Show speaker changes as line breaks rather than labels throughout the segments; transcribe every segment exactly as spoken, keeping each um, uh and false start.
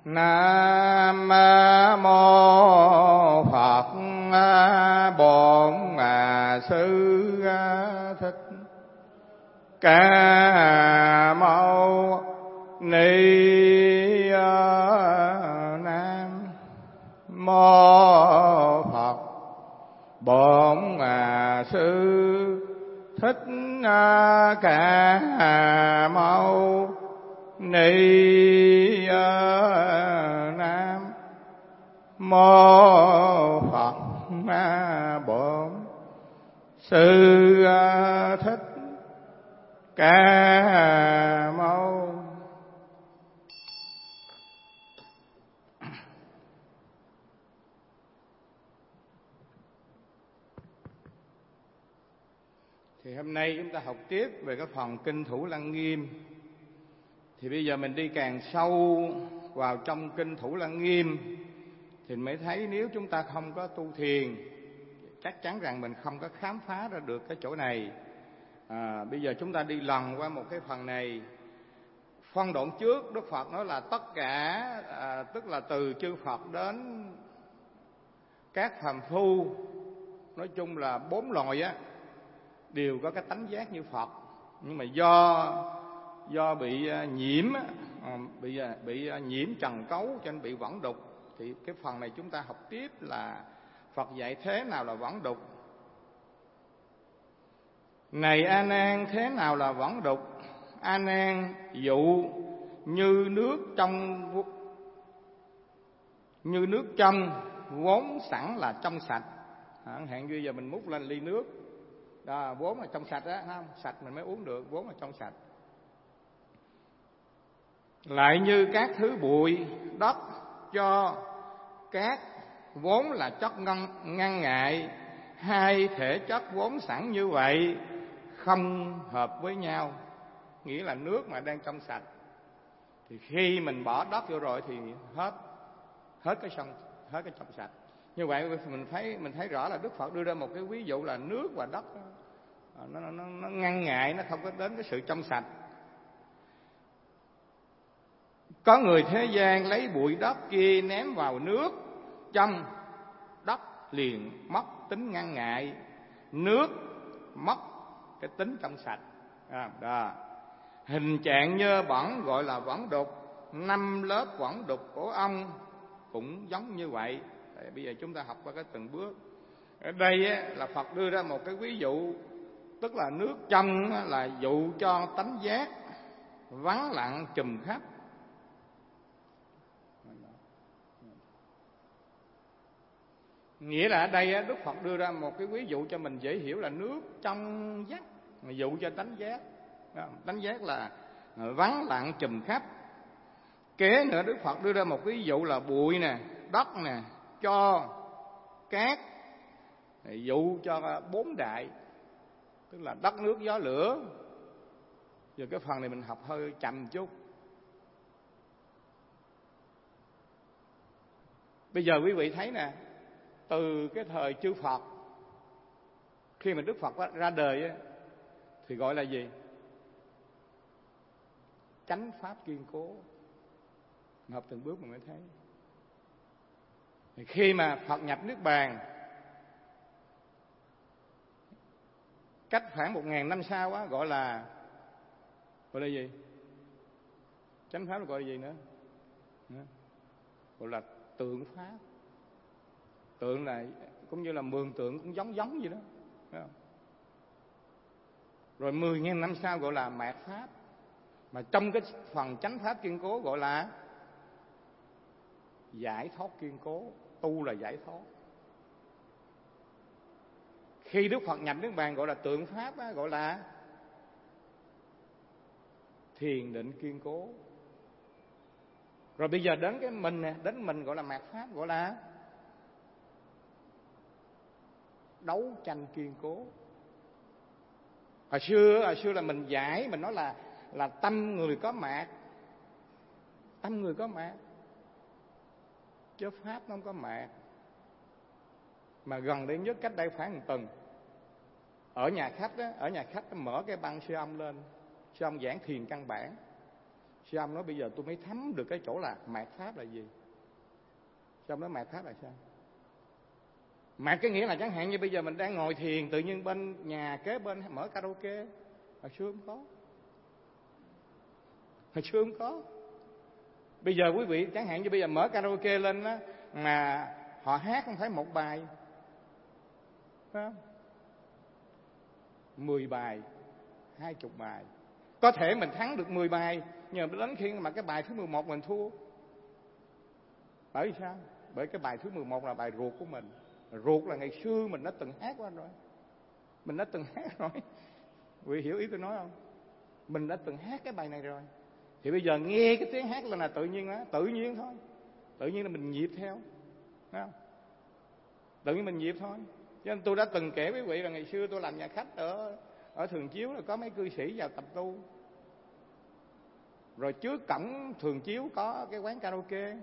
Nam mô Phật Bổn Sư Thích Ca Mâu Ni Nam mô Phật Bổn Sư Thích Ca Mâu Ni Nam mô Phật Bổn Sư Thích Ca Mâu. Thì hôm nay chúng ta học tiếp về cái phần Kinh Thủ Lăng Nghiêm. Thì bây giờ mình đi càng sâu vào trong Kinh Thủ Lăng Nghiêm thì mới thấy nếu chúng ta không có tu thiền, chắc chắn rằng mình không có khám phá ra được cái chỗ này. À, bây giờ chúng ta đi lần qua một cái phần này. Phân đoạn trước Đức Phật nói là tất cả, à, tức là từ chư Phật đến các phàm phu, nói chung là bốn loài á, đều có cái tánh giác như Phật, nhưng mà do do bị nhiễm, bị bị nhiễm trần cấu cho nên bị võng đục. Thì cái phần này chúng ta học tiếp là Phật dạy thế nào là võng đục. Này A Nan, thế nào là võng đục? A Nan, dụ như nước trong như nước trong vốn sẵn là trong sạch. Hạn hạn như giờ mình múc lên ly nước đó, vốn là trong sạch á, không sạch mình mới uống được, vốn là trong sạch. Lại như các thứ bụi đất cho cát vốn là chất ngăn, ngăn ngại, hai thể chất vốn sẵn như vậy không hợp với nhau. Nghĩa là nước mà đang trong sạch thì khi mình bỏ đất vô rồi thì hết hết cái trong hết cái trong sạch. Như vậy mình thấy mình thấy rõ là Đức Phật đưa ra một cái ví dụ là nước và đất nó, nó, nó, nó ngăn ngại, nó không có đến cái sự trong sạch. Có người thế gian lấy bụi đất kia ném vào nước trong, đất liền mất tính ngăn ngại, nước mất cái tính trong sạch. À, đó. Hình trạng nhơ bẩn gọi là võng đục, năm lớp võng đục của ông cũng giống như vậy. Đấy, bây giờ chúng ta học qua cái từng bước. Ở đây á, là Phật đưa ra một cái ví dụ, tức là nước trong là dụ cho tánh giác vắng lặng trùm khắp. Nghĩa là ở đây á, Đức Phật đưa ra một cái ví dụ cho mình dễ hiểu là nước trong vắt, mà dụ cho tánh giác. Tánh giác là vắng lặng trùm khắp. Kế nữa Đức Phật đưa ra một ví dụ là bụi nè, đất nè, cho cát, dụ cho bốn đại, tức là đất nước gió lửa. Giờ cái phần này mình học hơi chậm chút. Bây giờ quý vị thấy nè, từ cái thời chư Phật, khi mà Đức Phật ra đời á, thì gọi là gì? Chánh pháp kiên cố. Mình học từng bước mình mới thấy. Thì khi mà Phật nhập Niết Bàn, cách khoảng một ngàn năm sau á, gọi là gọi là gì? Chánh pháp là gọi là gì nữa? Gọi là tượng pháp. Tượng là cũng như là mường tượng, cũng giống giống vậy đó, thấy không? Rồi mười nghìn năm sau gọi là mạt pháp. Mà trong cái phần chánh pháp kiên cố gọi là giải thoát kiên cố. Tu là giải thoát. Khi Đức Phật nhập Niết Bàn gọi là tượng pháp á, gọi là thiền định kiên cố. Rồi bây giờ đến cái mình nè, đến mình gọi là mạt pháp, gọi là đấu tranh kiên cố. Hồi xưa, hồi xưa là mình giải, mình nói là là tâm người có mạt, tâm người có mạt, chứ pháp nó không có mạt. Mà gần đây nhất cách đây khoảng một tuần, ở nhà khách á, ở nhà khách mở cái băng siêu âm lên, siêu âm giảng thiền căn bản, Sao ông nói bây giờ tôi mới thấm được cái chỗ là mạt pháp là gì? Sao ông nói mạt pháp là sao? Mạt cái nghĩa là chẳng hạn như bây giờ mình đang ngồi thiền, tự nhiên bên nhà kế bên mở karaoke. Hồi xưa không có. Hồi xưa không có. Bây giờ quý vị chẳng hạn như bây giờ mở karaoke lên á, mà họ hát không phải một bài, phải không? Mười bài, hai chục bài. Có thể mình thắng được mười bài, nhưng mà đến khi mà cái bài thứ mười một mình thua. Bởi sao? Bởi cái bài thứ mười một là bài ruột của mình. Ruột là ngày xưa mình đã từng hát qua rồi. Mình đã từng hát rồi. Quý vị hiểu ý tôi nói không? Mình đã từng hát cái bài này rồi. Thì bây giờ nghe cái tiếng hát là, là tự nhiên á, tự nhiên thôi. Tự nhiên là mình nhịp theo. Thấy không? Tự nhiên mình nhịp thôi. Cho nên tôi đã từng kể với quý vị là ngày xưa tôi làm nhà khách ở ở Thường Chiếu, là có mấy cư sĩ vào tập tu. Rồi trước cổng Thường Chiếu có cái quán karaoke.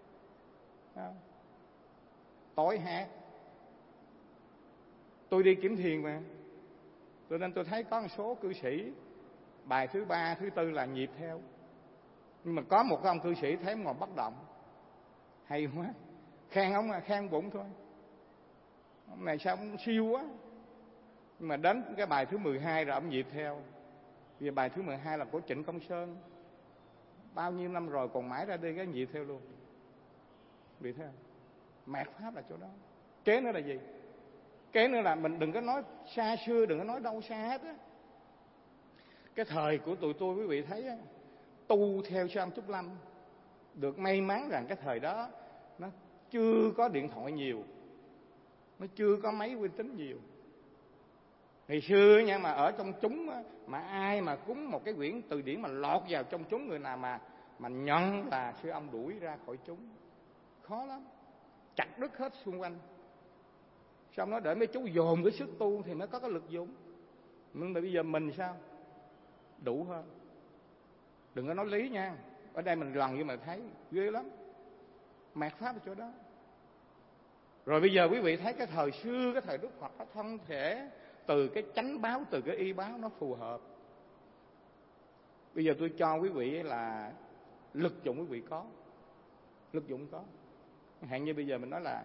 Tối hát. Tôi đi kiếm thiền mà, cho nên tôi thấy có một số cư sĩ bài thứ ba, thứ tư là nhịp theo. Nhưng mà có một cái ông cư sĩ thấy ngồi bất động, hay quá, khen ông là khen bụng thôi. Ông này sao ông siêu quá. Nhưng mà đến cái bài thứ mười hai rồi ông nhịp theo. Vì bài thứ mười hai là của Trịnh Công Sơn, bao nhiêu năm rồi còn mãi ra đi cái nhịp theo luôn. Bị thế không? Mạt pháp là chỗ đó. Kế nữa là gì? Kế nữa là mình đừng có nói xa xưa, đừng có nói đâu xa hết á. Cái thời của tụi tôi quý vị thấy á, tu theo sư ông Trúc Lâm, được may mắn rằng cái thời đó nó chưa có điện thoại nhiều, nó chưa có máy vi tính nhiều. Ngày xưa nha, mà ở trong chúng á, mà ai mà cúng một cái quyển từ điển mà lọt vào trong chúng, người nào mà mà nhận là sư ông đuổi ra khỏi chúng, khó lắm, chặt đứt hết xung quanh. Xong nó để mấy chú dồn cái sức tu thì mới có cái lực dụng. Nhưng mà bây giờ mình sao? Đủ hơn. Đừng có nói lý nha. Ở đây mình lần như mà thấy ghê lắm. Mạt pháp ở chỗ đó. Rồi bây giờ quý vị thấy cái thời xưa, cái thời Đức Phật nó thân thể từ cái chánh báo, từ cái y báo nó phù hợp. Bây giờ tôi cho quý vị là lực dụng quý vị có, lực dụng có. Hạn như bây giờ mình nói là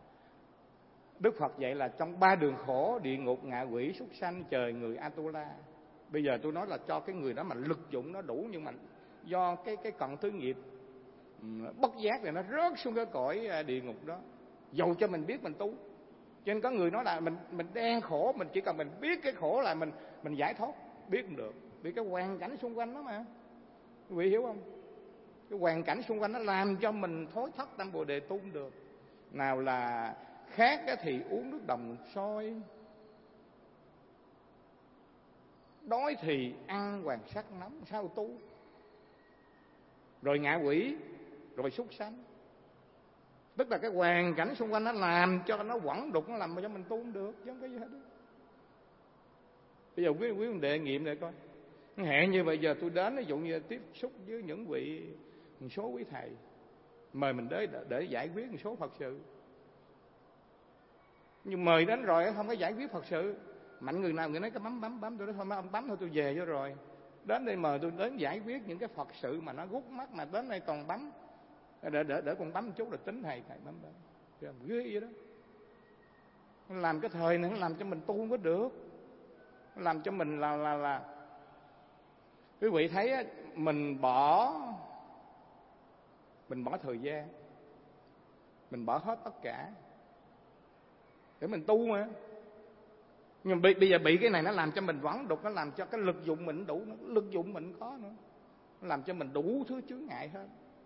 Đức Phật dạy là trong ba đường khổ, địa ngục, ngạ quỷ, súc sanh, trời người, Atula. Bây giờ tôi nói là cho cái người đó mà lực dụng nó đủ, nhưng mà do cái cái cận tứ nghiệp bất giác thì nó rớt xuống cái cõi địa ngục đó, dầu cho mình biết mình tu. Cho nên có người nói là mình mình đang khổ, mình chỉ cần mình biết cái khổ là mình mình giải thoát, biết không được, vì cái hoàn cảnh xung quanh đó mà. Quý vị hiểu không? Cái hoàn cảnh xung quanh nó làm cho mình thối thất tâm Bồ Đề tu không được. Nào là khát thì uống nước đồng sôi, đói thì ăn hoàng sắc nóng, sao tu? Rồi ngạ quỷ, rồi súc sanh. Tức là cái hoàn cảnh xung quanh nó làm cho nó quẩn đục, nó làm cho mình tu không được, chứ không có gì hết đó. Bây giờ quý quý đề nghiệm lại coi. Hẹn như bây giờ tôi đến, ví dụ như tiếp xúc với những vị, một số quý thầy mời mình đến để giải quyết một số Phật sự. Nhưng mời đến rồi không có giải quyết Phật sự, mạnh người nào người nói cái bấm bấm bấm, tôi nói thôi mấy ông bấm thôi tôi về cho rồi. Đến đây mời tôi đến giải quyết những cái Phật sự mà nó gút mắt, mà đến đây còn bấm, để để để con bấm một chút rồi tính thầy thầy bấm bấm. Ghê vậy đó. Nó làm cái thời này nó làm cho mình tu không có được, nó làm cho mình là là là quý vị thấy á, mình bỏ mình bỏ thời gian, mình bỏ hết tất cả để mình tu mà. Nhưng mà bây giờ bị cái này nó làm cho mình vẩn đục, nó làm cho cái lực dụng mình đủ, lực dụng mình có nữa, nó làm cho mình đủ thứ chướng ngại hết.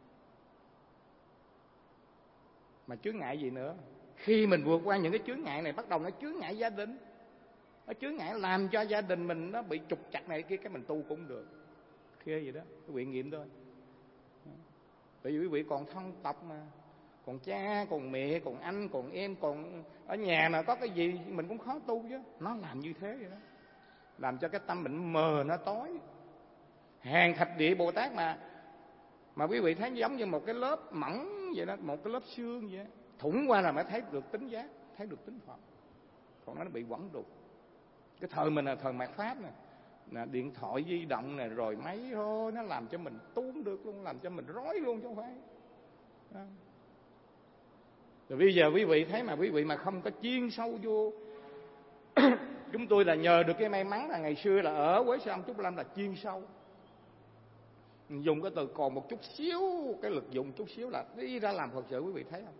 Mà chướng ngại gì nữa? Khi mình vượt qua những cái chướng ngại này, bắt đầu nó chướng ngại gia đình, nó chướng ngại làm cho gia đình mình nó bị trục trặc này kia, cái mình tu cũng được. Khi gì đó, quý vị nghiệm thôi. Bởi vì quý vị còn thân tộc mà, còn cha, còn mẹ, còn anh, còn em, còn ở nhà mà có cái gì mình cũng khó tu chứ. Nó làm như thế vậy đó, làm cho cái tâm mình mờ nó tối. Hàng thập địa Bồ Tát mà mà quý vị thấy giống như một cái lớp mỏng vậy đó, một cái lớp xương vậy đó. Thủng qua là mới thấy được tính giác, thấy được tính Phật. Còn nó bị quẩn đục. Cái thời mình là thời mạt pháp nè, điện thoại di động này rồi máy thôi, nó làm cho mình tuôn được luôn, làm cho mình rối luôn chứ không phải. Đó. Rồi bây giờ quý vị thấy mà quý vị mà không có chuyên sâu vô chúng tôi là nhờ được cái may mắn là ngày xưa là ở Quế Sơn Trúc Lâm là chuyên sâu, dùng cái từ còn một chút xíu, cái lực dùng chút xíu là đi ra làm Phật sự. Quý vị thấy không?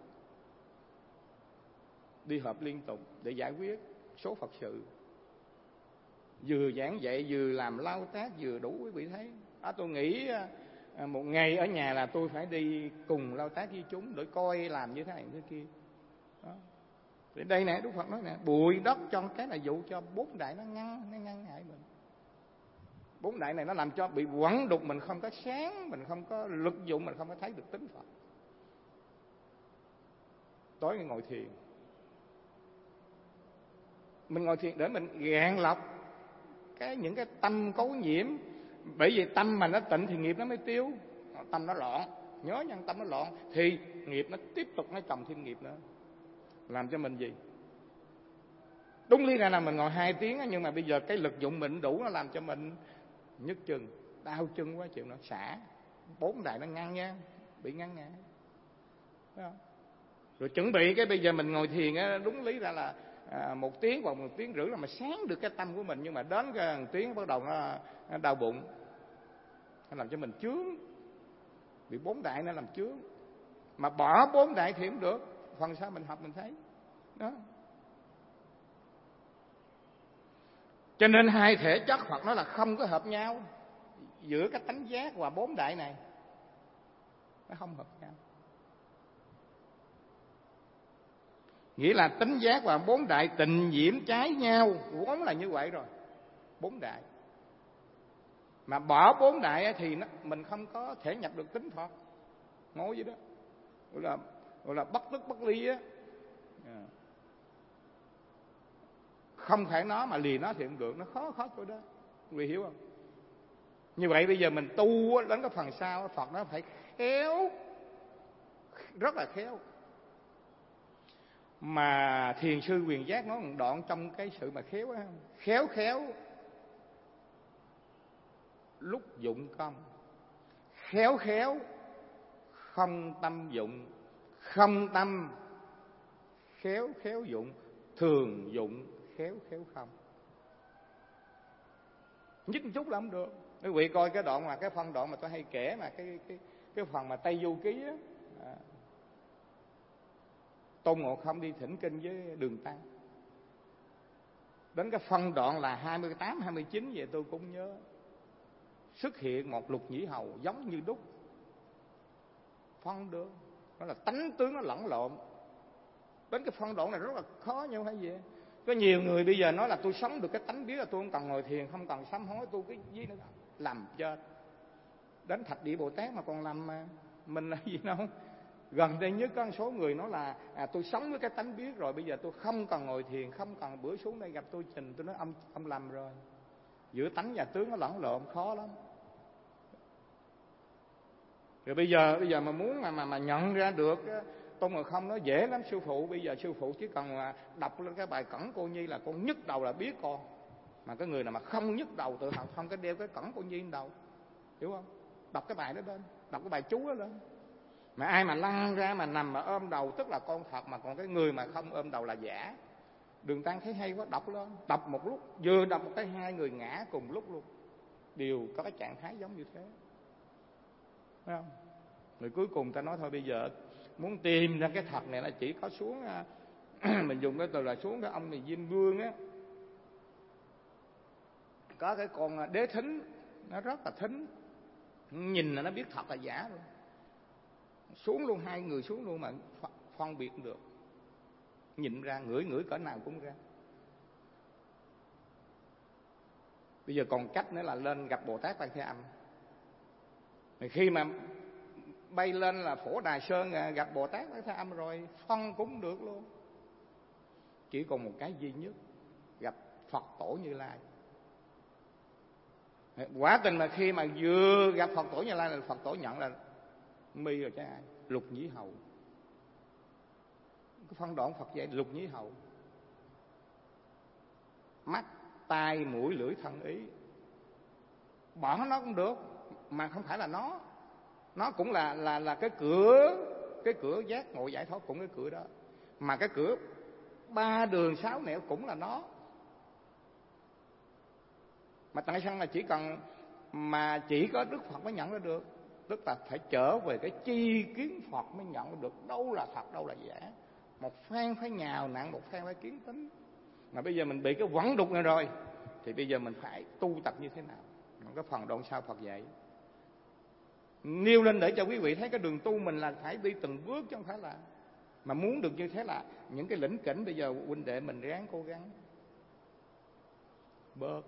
Đi họp liên tục để giải quyết số Phật sự, vừa giảng dạy vừa làm lao tác vừa đủ. Quý vị thấy à, tôi nghĩ à, một ngày ở nhà là tôi phải đi cùng lao tác với chúng để coi làm như thế này như thế kia. Đó. Thì đây nè, Đức Phật nói nè, bụi đất cho cái là dụ cho bốn đại nó ngăn nó ngăn ngại mình. Bốn đại này nó làm cho bị quẩn đục, mình không có sáng, mình không có lực dụng, mình không có thấy được tính Phật. Tối ngồi thiền, mình ngồi thiền để mình gạn lọc cái những cái tâm cấu nhiễm. Bởi vì tâm mà nó tịnh thì nghiệp nó mới tiêu. Tâm nó loạn, nhớ nhân tâm nó loạn thì nghiệp nó tiếp tục nó chồng thêm nghiệp nữa, làm cho mình gì? Đúng lý ra là mình ngồi hai tiếng nhưng mà bây giờ cái lực dụng mình đủ, nó làm cho mình nhức chân, đau chân quá chịu nó xả. Bốn đại nó ngăn nha, bị ngăn ngã. Rồi chuẩn bị cái bây giờ mình ngồi thiền á, đúng lý ra là à, một tiếng hoặc một tiếng rưỡi là mà sáng được cái tâm của mình, nhưng mà đến cái một tiếng bắt đầu nó, nó đau bụng, nó làm cho mình chướng, bị bốn đại nó làm chướng. Mà bỏ bốn đại thì không được, phần sau mình học mình thấy đó. Cho nên hai thể chất Phật nói là không có hợp nhau, giữa cái tánh giác và bốn đại này nó không hợp nhau. Nghĩa là tánh giác và bốn đại tình diễm trái nhau, vốn là như vậy rồi. Bốn đại mà bỏ bốn đại thì nó, mình không có thể nhập được tính Phật. Ngồi vậy đó, gọi là gọi là bất tức bất ly á. Không phải nó mà lìa nó thì không được, nó khó khó chỗ đó. Quý vị hiểu không? Như vậy bây giờ mình tu đến cái phần sau, Phật nó phải khéo, rất là khéo. Mà thiền sư Quyền Giác nói một đoạn trong cái sự mà khéo á, khéo khéo lúc dụng công, khéo khéo không tâm dụng, không tâm khéo khéo dụng, thường dụng khéo khéo không. Nhích một chút là không được. Quý vị coi cái đoạn mà cái phân đoạn mà tôi hay kể mà cái cái cái phần mà Tây Du Ký á, à, Tôn Ngộ Không đi thỉnh kinh với Đường Tăng. Đến cái phân đoạn là hai mươi tám, hai mươi chín vậy tôi cũng nhớ. Xuất hiện một lục nhĩ hầu giống như đúc. Phân được. Nó là tánh tướng nó lẫn lộn. Đến cái phân đoạn này rất là khó như hay vậy. Có nhiều người bây giờ nói là tôi sống được cái tánh biết là tôi không cần ngồi thiền, không cần sám hối, tôi cái gì nữa làm chết. Đến Thạch Địa Bồ Tát mà còn làm mà mình là gì đâu. Gần đây nhất có một số người nói là à, tôi sống với cái tánh biết rồi, bây giờ tôi không cần ngồi thiền, không cần bữa xuống đây gặp tôi trình. Tôi nói ông ông làm rồi. Giữa tánh và tướng nó lẫn lộn khó lắm. Rồi bây giờ bây giờ mà muốn mà mà, mà nhận ra được Tôn Ngộ Không nó dễ lắm sư phụ. Bây giờ sư phụ chỉ cần đọc lên cái bài Cẩn Cô Nhi là con nhức đầu là biết con. Mà cái người nào mà không nhức đầu tự học không có đeo cái Cẩn Cô Nhi lên đầu, hiểu không? Đọc cái bài đó lên, đọc cái bài chú đó lên. Mà ai mà lăn ra mà nằm mà ôm đầu tức là con thật, mà còn cái người mà không ôm đầu là giả. Đường Tăng thấy hay quá, đọc lên, đọc một lúc, vừa đọc một cái hai người ngã cùng lúc luôn, đều có cái trạng thái giống như thế, phải không? Rồi cuối cùng ta nói thôi bây giờ muốn tìm ra cái thật này là chỉ có xuống mình dùng cái từ là xuống cái ông này Diêm Vương á, có cái con đế thính, nó rất là thính, nhìn là nó biết thật là giả luôn. Xuống luôn, hai người xuống luôn mà phân biệt được, nhìn ra, ngửi ngửi cỡ nào cũng ra. Bây giờ còn cách nữa là lên gặp Bồ Tát Quan Thế Âm. Khi mà bay lên là Phổ Đà Sơn gặp Bồ Tát Quan Thế Âm rồi, phân cũng được luôn. Chỉ còn một cái duy nhất, gặp Phật Tổ Như Lai. Quả tình mà khi mà vừa gặp Phật Tổ Như Lai là Phật Tổ nhận là mi rồi chứ ai? Lục nhĩ hầu. Cái phân đoạn Phật dạy lục nhĩ hầu. Mắt, tai, mũi, lưỡi, thân, ý. bỏ nó cũng được, mà không phải là nó. Nó cũng là là là cái cửa, cái cửa giác ngộ giải thoát cũng cái cửa đó. Mà cái cửa ba đường sáu nẻo cũng là nó. Mà tại sao là chỉ cần mà chỉ có Đức Phật mới nhận ra được? Tức là phải trở về cái chi kiến Phật mới nhận ra được đâu là thật, đâu là giả. Một phen phải nhào nặng, một phen phải kiến tính. Mà bây giờ mình bị cái quẩn đục này rồi, thì bây giờ mình phải tu tập như thế nào? Cái phần đoạn sau Phật dạy nêu lên để cho quý vị thấy cái đường tu mình là phải đi từng bước, chứ không phải là. Mà muốn được như thế là những cái lĩnh kỉnh bây giờ huynh đệ mình ráng cố gắng bớt.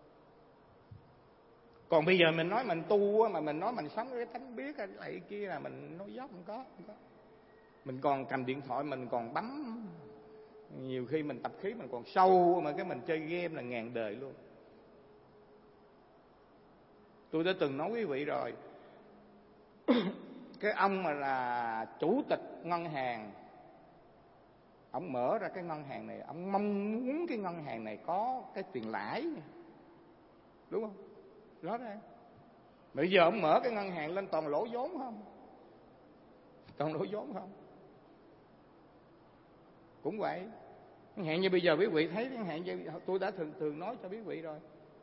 Còn bây giờ mình nói mình tu mà mình nói mình sống cái tánh biết cái này kia là mình nói dốc, không có, không có. Mình còn cầm điện thoại mình còn bấm, nhiều khi mình tập khí mình còn sâu mà cái mình chơi game là ngàn đời luôn. Tôi đã từng nói quý vị rồi, cái ông mà là chủ tịch ngân hàng, ông mở ra cái ngân hàng này, ông mong muốn cái ngân hàng này có cái tiền lãi, đúng không? Rõ ràng. Bây giờ ông mở cái ngân hàng lên toàn lỗ vốn không? Toàn lỗ vốn không? Cũng vậy. Chẳng hạn như bây giờ quý vị thấy, chẳng hạn như tôi đã thường thường nói cho quý vị rồi.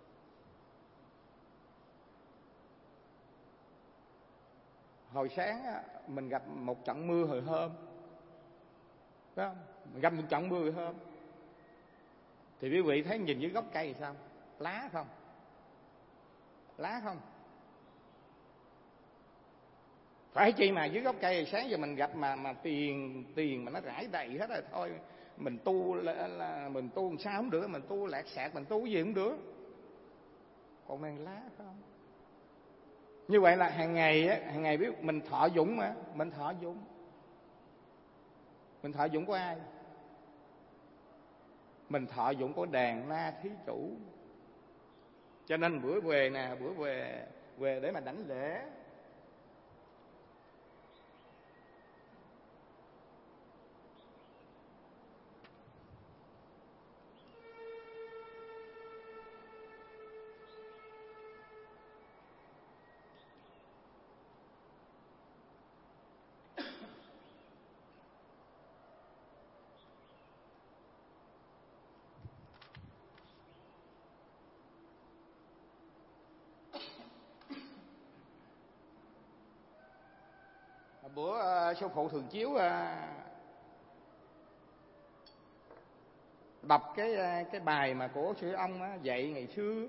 Hồi sáng mình gặp một trận mưa hồi hôm, phải không? Mình gặp một trận mưa hồi hôm, thì quý vị thấy nhìn dưới gốc cây thì sao? Lá không? Lá không? Phải chi mà dưới gốc cây thì sáng giờ mình gặp mà mà tiền tiền mà nó rải đầy hết rồi, thôi mình tu là, là mình tu làm sao không được, mình tu lạc sạc, mình tu cái gì cũng được. Còn mang lá không? Như vậy là hàng ngày á, hàng ngày biết mình thọ dụng mà, mình thọ dụng. Mình thọ dụng của ai? Mình thọ dụng của đàn na thí chủ. Cho nên bữa về nè, bữa về về để mà đảnh lễ. Bữa uh, sư phụ thường chiếu uh, đọc cái uh, cái bài mà của sư ông uh, dạy ngày xưa.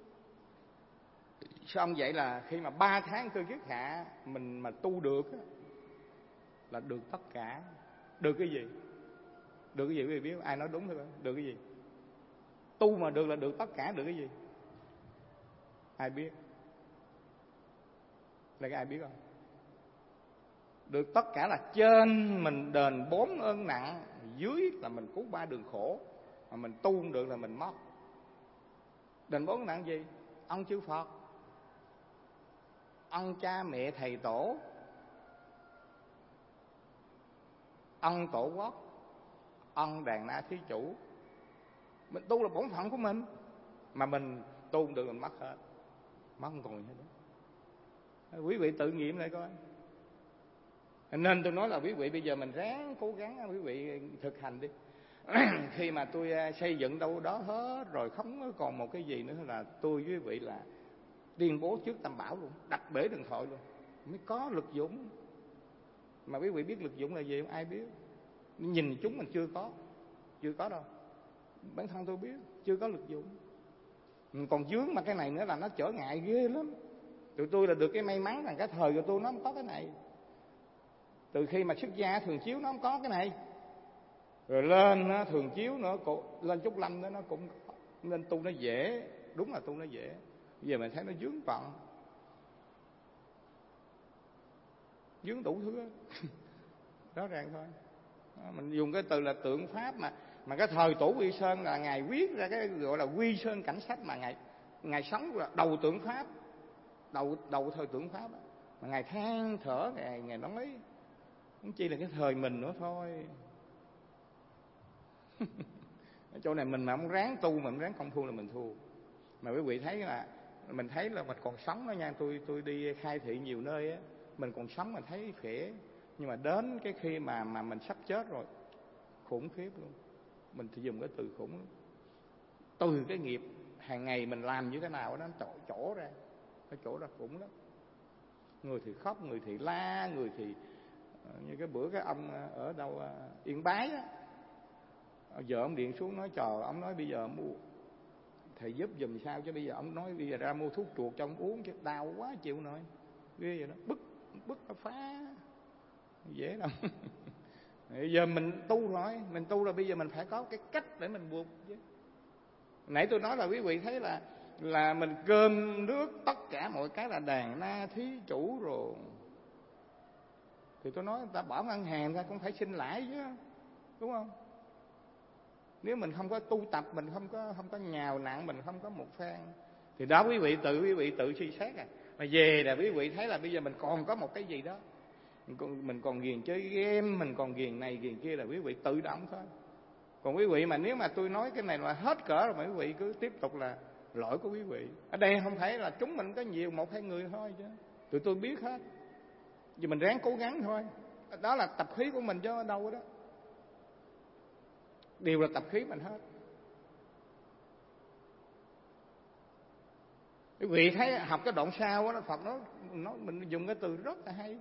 Sư ông dạy là khi mà ba tháng cơ kiết hạ mình mà tu được uh, là được tất cả. Được cái gì? Được cái gì quý vị biết? Ai nói đúng thôi? Được cái gì? Tu mà được là được tất cả. Được cái gì? Ai biết? Là cái ai biết không? Được tất cả là trên mình đền bốn ơn nặng, dưới là mình cứu ba đường khổ. Mà mình tu không được là mình mất. Đền bốn ơn nặng gì? Ân chư Phật, ân cha mẹ thầy tổ, ân tổ quốc, ân đàn na thí chủ. Mình tu là bổn phận của mình, mà mình tu không được mình mất hết. Mất không còn gì hết. Quý vị tự nghiệm lại coi. Nên tôi nói là quý vị bây giờ mình ráng cố gắng, quý vị thực hành đi. Khi mà tôi xây dựng đâu đó hết rồi, không còn một cái gì nữa, là tôi với quý vị là tuyên bố trước Tam Bảo luôn, đặt bể điện thoại luôn, mới có lực dũng. Mà quý vị biết lực dũng là gì không? Ai biết? Nhìn chúng mình chưa có, chưa có đâu. Bản thân tôi biết chưa có lực dũng. Còn dướng mà cái này nữa là nó trở ngại ghê lắm. Tụi tôi là được cái may mắn rằng cái thời của tôi nó không có cái này. Từ khi mà xuất gia thường chiếu nó không có cái này, rồi lên nó thường chiếu nữa, lên Trúc Lâm đó nó cũng nên tu nó dễ. Đúng là tu nó dễ. Bây giờ mình thấy nó vướng bận, vướng đủ thứ. Rõ ràng thôi. Mình dùng cái từ là tượng pháp mà mà cái thời Tổ Quy Sơn là ngài viết ra cái gọi là Quy Sơn Cảnh Sách, mà ngài ngài sống là đầu tượng pháp, đầu đầu thời tượng pháp đó. Mà ngài than thở, ngài ngài nói không chỉ là cái thời mình nữa thôi. Ở chỗ này mình mà không ráng tu, mà không ráng công phu là mình thua. Mà quý vị thấy là mình thấy là mình còn sống đó nha. Tôi tôi đi khai thị nhiều nơi á, mình còn sống mình thấy khỏe, nhưng mà đến cái khi mà mà mình sắp chết rồi, khủng khiếp luôn. Mình thì dùng cái từ khủng lắm. Từ cái nghiệp hàng ngày mình làm như thế nào đó, nó chỗ ra, nó chỗ ra khủng lắm. Người thì khóc, người thì la, người thì như cái bữa cái ông ở đâu Yên Bái á, vợ ông điện xuống nói trời, ông nói bây giờ mua thầy giúp giùm sao, chứ bây giờ ông nói bây giờ ra mua thuốc chuột cho ông uống chứ đau quá chịu nổi, ghê vậy đó, bức bức nó phá, dễ đâu. Bây giờ mình tu rồi, mình tu rồi, bây giờ mình phải có cái cách để mình buộc chứ. Nãy tôi nói là quý vị thấy là là mình cơm nước tất cả mọi cái là đàn na thí chủ rồi, thì tôi nói người ta bỏ ngân hàng ra cũng phải xin lãi chứ, đúng không? Nếu mình không có tu tập, mình không có không có nhào nặng, mình không có một phen, thì đó quý vị tự quý vị tự suy xét à. Mà về là quý vị thấy là bây giờ mình còn có một cái gì đó, mình còn, mình còn ghiền chơi game, mình còn ghiền này ghiền kia, là quý vị tự động thôi. Còn quý vị mà nếu mà tôi nói cái này là hết cỡ rồi, mà quý vị cứ tiếp tục là lỗi của quý vị. Ở đây không phải là chúng mình có nhiều một hai người thôi chứ, tụi tôi biết hết, vì mình ráng cố gắng thôi. Đó là tập khí của mình chứ ở đâu đó, đều là tập khí mình hết. Quý vị thấy học cái đoạn sau đó, Phật nói, nó mình dùng cái từ rất là hay.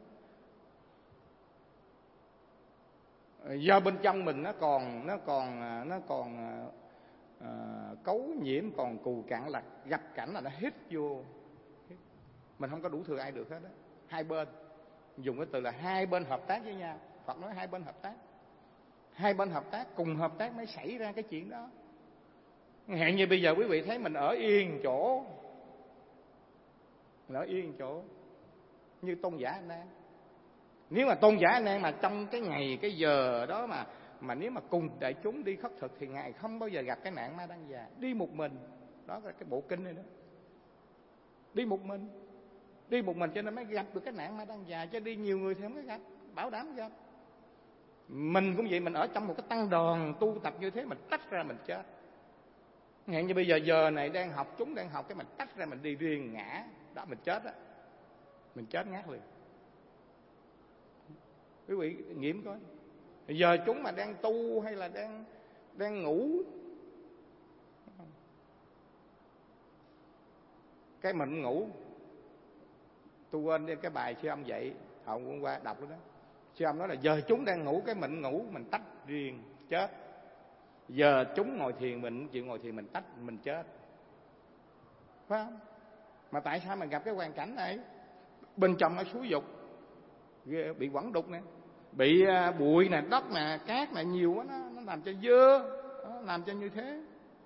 Do bên trong mình nó còn nó còn nó còn à, cấu nhiễm, còn cù cạn, là gặp cảnh là nó hít vô, mình không có đủ thừa ai được hết đó. Hai bên dùng cái từ là hai bên hợp tác với nhau. Phật nói hai bên hợp tác, hai bên hợp tác cùng hợp tác mới xảy ra cái chuyện đó. Hẹn như bây giờ quý vị thấy mình ở yên chỗ, mình ở yên chỗ như Tôn giả anh Nan. Nếu mà Tôn giả anh Nan mà trong cái ngày cái giờ đó mà mà nếu mà cùng đại chúng đi khất thực, thì ngài không bao giờ gặp cái nạn ma đăng già. Đi một mình, đó là cái bộ kinh này đó, đi một mình, đi một mình cho nên mới gặp được cái nạn ma đăng già, chứ đi nhiều người thì không có gặp, bảo đảm gặp. Mình cũng vậy, mình ở trong một cái tăng đoàn tu tập như thế, mình tách ra mình chết. Hẹn như bây giờ giờ này đang học, chúng đang học, cái mình tách ra mình đi riêng ngã, đó mình chết đó, mình chết ngát liền. Quý vị nghiệm coi, giờ chúng mà đang tu hay là đang đang ngủ, cái mình ngủ. Tôi quên đi cái bài sư ông dạy hôm hôm qua đọc đó, sư ông nói là giờ chúng đang ngủ, cái mình ngủ mình tách riêng chết. Giờ chúng ngồi thiền, mình chịu ngồi thiền, mình tách mình chết, phải không? Mà tại sao mình gặp cái hoàn cảnh này? Bên trong nó xúi dục, bị quẩn đục nè, bị bụi nè, đất nè, cát nè, nhiều quá, nó, nó làm cho dơ, nó làm cho như thế.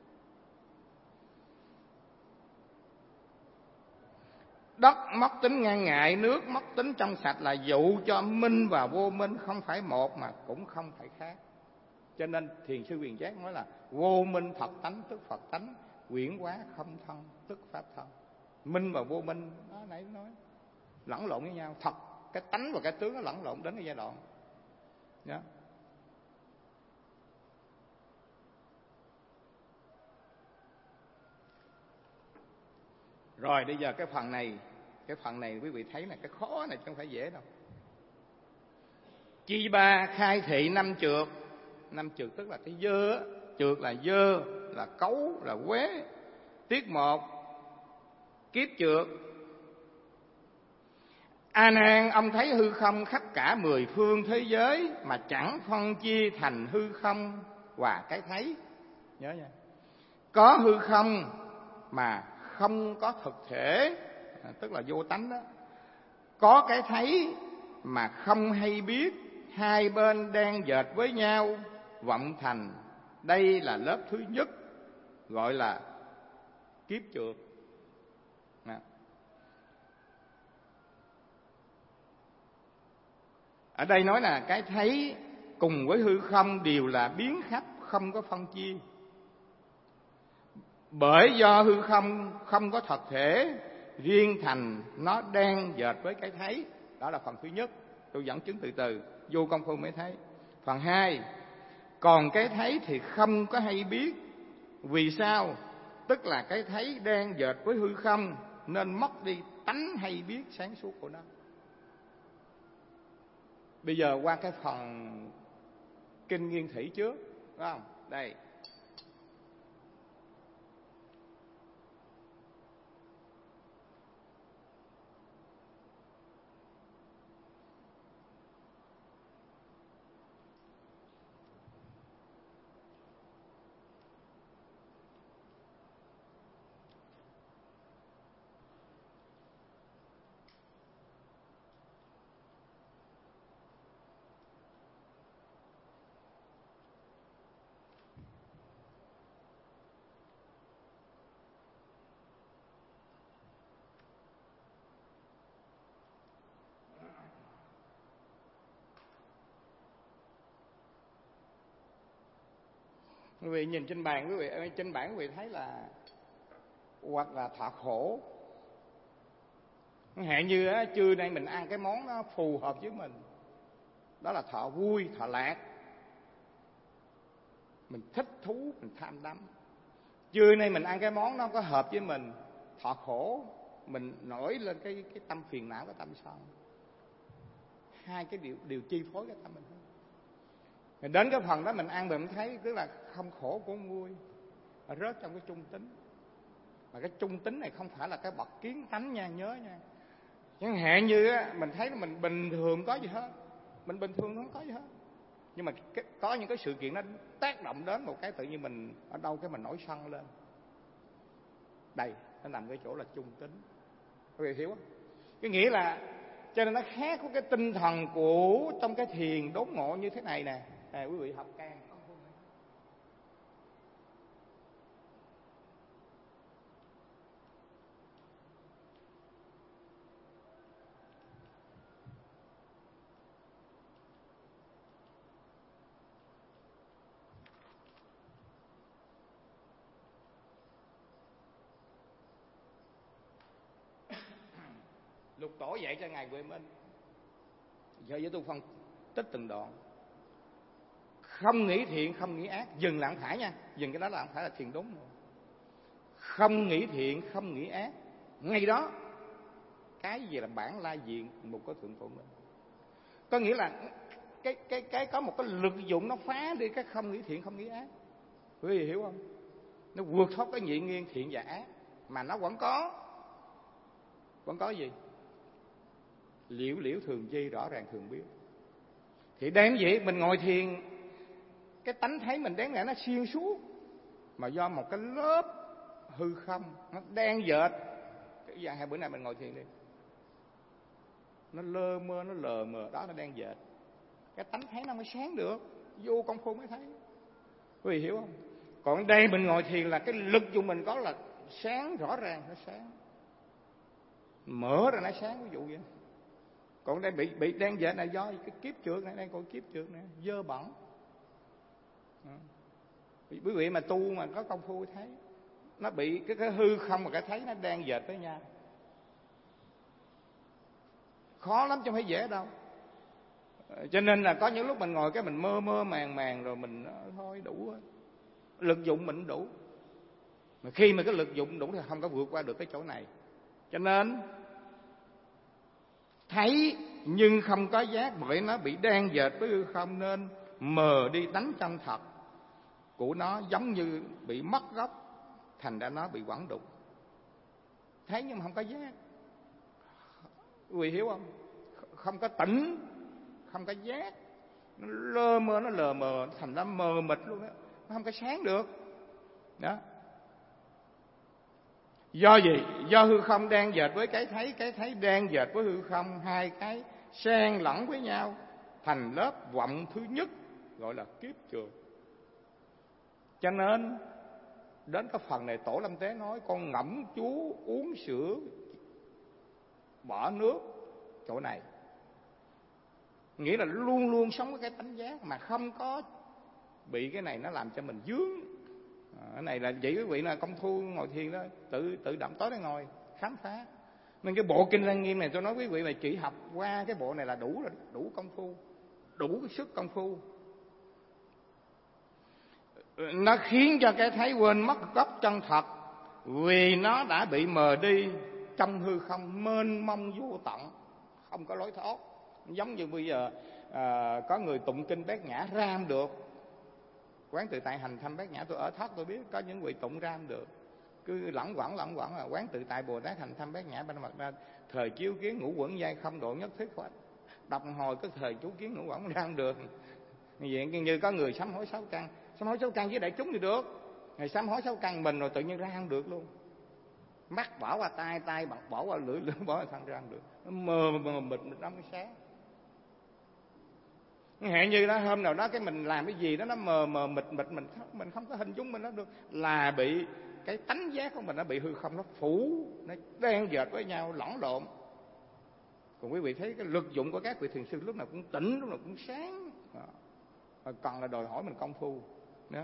Đất mất tính ngang ngại, nước mất tính trong sạch, là dụ cho minh và vô minh không phải một mà cũng không phải khác. Cho nên Thiền sư Quyền Giác nói là vô minh Phật tánh tức Phật tánh, quyển hóa không thân tức Pháp thân. Minh và vô minh, đó nãy nói, lẫn lộn với nhau. Thật, cái tánh và cái tướng nó lẫn lộn đến cái giai đoạn. Yeah. Rồi bây giờ cái phần này, cái phần này quý vị thấy là cái khó này chứ không phải dễ đâu. Chi ba khai thị năm trượt. Năm trượt tức là cái dơ, trượt là dơ, là cấu, là quế. Tiết một, kiếp trượt. A Nan, ông thấy hư không khắp cả mười phương thế giới mà chẳng phân chia thành hư không và cái thấy. Nhớ nha. Có hư không mà không có thực thể, tức là vô tánh đó. Có cái thấy mà không hay biết, hai bên đang dệt với nhau vọng thành. Đây là lớp thứ nhất, gọi là kiếp trượt. Ở đây nói là cái thấy cùng với hư không đều là biến khắp, không có phân chia. Bởi do hư không không có thật thể, riêng thành nó đang dệt với cái thấy. Đó là phần thứ nhất, tôi dẫn chứng từ từ, vô công phu mới thấy. Phần hai, còn cái thấy thì không có hay biết. Vì sao? Tức là cái thấy đang dệt với hư không, nên mất đi tánh hay biết sáng suốt của nó. Bây giờ qua cái phần kinh Nguyên Thủy trước, đúng không? Đây. Quý vị nhìn trên bàn, quý vị trên bảng quý vị thấy là hoặc là thọ khổ. Hạn như á, trưa nay mình ăn cái món nó phù hợp với mình, đó là thọ vui, thọ lạc. Mình thích thú, mình tham đắm. Trưa nay mình ăn cái món nó có hợp với mình, thọ khổ, mình nổi lên cái cái tâm phiền não, cái tâm sân. Hai cái điều điều chi phối cái tâm mình. Rồi đến cái phần đó mình ăn mình thấy tức là không khổ cũng vui, mà rớt trong cái trung tính. Mà cái trung tính này không phải là cái bậc kiến tánh nha, nhớ nha. Chẳng hạn như á, mình thấy mình bình thường có gì hết, mình bình thường không có gì hết, nhưng mà cái, có những cái sự kiện nó tác động đến một cái tự nhiên mình ở đâu cái mình nổi sân lên. Đây nó nằm cái chỗ là trung tính. Quý vị hiểu không? Cái nghĩa là cho nên nó khác của cái tinh thần của trong cái thiền đốn ngộ như thế này nè. À, quý vị học can Lục Tổ dạy cho Ngài Huệ Minh, giờ với tôi phân tích từng đoạn. Không nghĩ thiện, không nghĩ ác, dừng là không phải nha, dừng cái đó là không phải là thiền đúng. Không nghĩ thiện, không nghĩ ác, ngay đó cái gì là bản la diện một cái thượng thổ minh. Có nghĩa là cái cái cái có một cái lực dụng nó phá đi cái không nghĩ thiện, không nghĩ ác. Quý vị hiểu không? Nó vượt thoát cái nhị nghiêng thiện và ác, mà nó vẫn có vẫn có gì? Liễu liễu thường chi, rõ ràng thường biết. Thì đem vậy mình ngồi thiền, cái tánh thấy mình đáng lẽ nó xuyên suốt, mà do một cái lớp hư không nó đen dệt. Cái dạng hai bữa nay mình ngồi thiền đi, nó lơ mơ, nó lờ mờ, đó nó đen dệt. Cái tánh thấy nó mới sáng được, vô công phu mới thấy. Quý vị hiểu không? Còn đây mình ngồi thiền là cái lực của mình có là sáng, rõ ràng nó sáng, mở ra nó sáng, ví dụ vậy. Còn đây bị bị đen dệt này do cái kiếp trượt này, đang còn kiếp trượt này dơ bẩn. À. Quý vị mà tu mà có công phu thấy nó bị cái, cái hư không mà cái thấy nó đen dệt với nhau, khó lắm chứ không phải dễ đâu. Cho nên là có những lúc mình ngồi cái mình mơ mơ màng màng rồi mình thôi đủ rồi. Lực dụng mình đủ, mà khi mà cái lực dụng đủ thì không có vượt qua được cái chỗ này. Cho nên thấy nhưng không có giác, bởi nó bị đen dệt với hư không nên mờ đi tánh chân thật của nó, giống như bị mất gốc, thành ra nó bị quẩn đục. Thấy nhưng mà không có giác. Quý vị hiểu không? Không có tỉnh, không có giác, nó lơ mơ, nó lờ mờ, thành ra mờ mịt luôn á, nó không có sáng được. Đó. Do gì? Do hư không đen dệt với cái thấy, cái thấy đen dệt với hư không, hai cái xen lẫn với nhau thành lớp vọng thứ nhất, gọi là kiếp trượt. Cho nên đến cái phần này Tổ Lâm Tế nói con ngẫm chú uống sữa bỏ nước chỗ này, nghĩa là luôn luôn sống với cái tánh giác mà không có bị cái này nó làm cho mình dướng. À, cái này là vậy quý vị, là công phu ngồi thiền đó, tự tự động tối đây ngồi khám phá. Nên cái bộ Kinh Lăng Nghiêm này tôi nói quý vị mà chỉ học qua cái bộ này là đủ rồi, đủ công phu, đủ cái sức công phu. Nó khiến cho cái thấy quên mất gốc chân thật, vì nó đã bị mờ đi trong hư không mênh mông vô tận, không có lối thoát. Giống như bây giờ à, có người tụng kinh Bát Nhã ra không được. Quán tự tại hành thâm Bát Nhã, tôi ở thất tôi biết có những vị tụng ra không được, cứ lẳng quẩn lẳng quẩn là quán tự tại Bồ Tát hành thâm Bát Nhã bên mặt ra thời chiếu kiến ngũ quẩn giai không độ nhất thiết khoảnh. Đọc hồi cái thời chú kiến ngũ quẩn ra không được. Như vậy như có người sám hối sáu căn, sám hối sáu căn với đại chúng thì được. Ngày sám hối sáu căn mình rồi tự nhiên ra không được luôn. Mắt bỏ qua tai, tai bỏ qua lưỡi, lưỡi bỏ qua thân ra không được. Nó mờ mờ mịt mịt trong cái sáng. Hẹn như đó hôm nào đó cái mình làm cái gì đó nó mờ mờ mịt mịt mình mình không có hình dung mình nó được, là bị cái tánh giác của mình nó bị hư không nó phủ, nó đen dệt với nhau lẫn lộn. Còn quý vị thấy cái lực dụng của các vị thiền sư lúc nào cũng tỉnh, lúc nào cũng sáng. Đó. Còn là đòi hỏi mình công phu đó.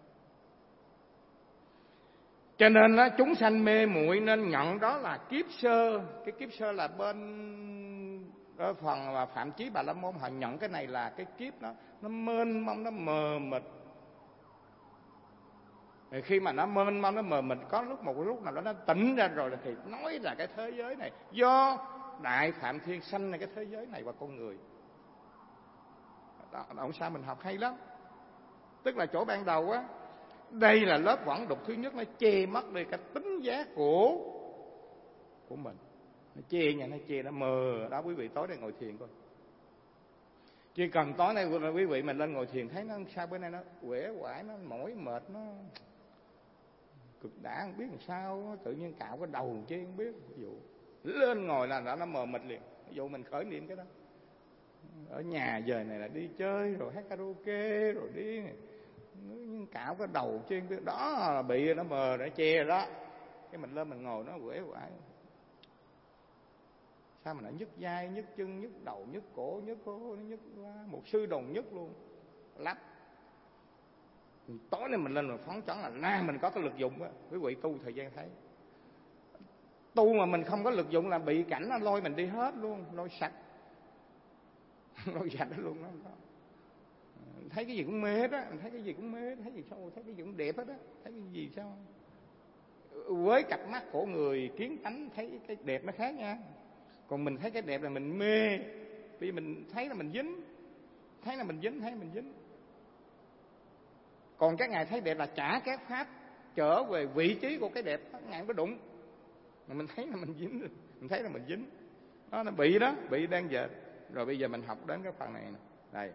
Cho nên đó, chúng sanh mê muội nên nhận đó là kiếp sơ. Cái kiếp sơ là bên ở phần mà Phạm Chí Bà La Môn họ nhận cái này là cái kiếp nó nó mênh mông, nó mờ mịt. Thì khi mà nó mênh mông, nó mờ mịt, có lúc một lúc nào đó nó tỉnh ra rồi thì nói là cái thế giới này do Đại Phạm Thiên sanh này, cái thế giới này và con người. Đó, ông sao mình học hay lắm. Tức là chỗ ban đầu á, đây là lớp vỏn đục thứ nhất, nó che mất đi cái tính giác của của mình. Nó che nha, nó che, nó mờ. Đó quý vị tối đây ngồi thiền coi. Chỉ cần tối nay quý vị mình lên ngồi thiền thấy nó sao bữa nay nó uể oải, nó mỏi mệt, nó cực đã không biết làm sao, tự nhiên cạo cái đầu chứ không biết. Ví dụ lên ngồi là nó mờ mịt liền. Ví dụ mình khởi niệm cái đó. Ở nhà giờ này là đi chơi rồi hát karaoke rồi đi cạo cái đầu chứ không biết. Đó là bị nó mờ, nó che rồi đó. Cái mình lên mình ngồi nó uể oải. Sao mà nó nhức vai, nhức chân, nhức đầu, nhức cổ, nhức cổ, nó nhức quá. Một sư đồng nhức luôn. Lắp. Tối nay mình lên mình phóng chóng là na mình có cái lực dụng á. Quý vị tu thời gian thấy. Tu mà mình không có lực dụng là bị cảnh nó lôi mình đi hết luôn. Lôi sạch. Lôi sạch đó luôn đó. Thấy cái gì cũng mê hết á. Thấy cái gì cũng mê hết. Thấy gì sao? Thấy cái gì cũng đẹp hết á. Thấy cái gì sao? Với cặp mắt của người kiến tánh thấy cái đẹp nó khác nha. Còn mình thấy cái đẹp là mình mê. Vì mình thấy là mình dính. Thấy là mình dính, thấy mình dính. Còn các ngài thấy đẹp là trả các pháp trở về vị trí của cái đẹp. Các ngài không có đụng. Mà mình thấy là mình dính. Mình thấy là mình dính. Đó, nó bị đó, bị đang dệt. Rồi bây giờ mình học đến cái phần này nè. Đây.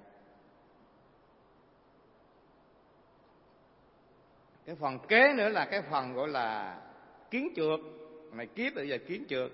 Cái phần kế nữa là cái phần gọi là kiến trượt. Này kiếp bây giờ kiến trượt.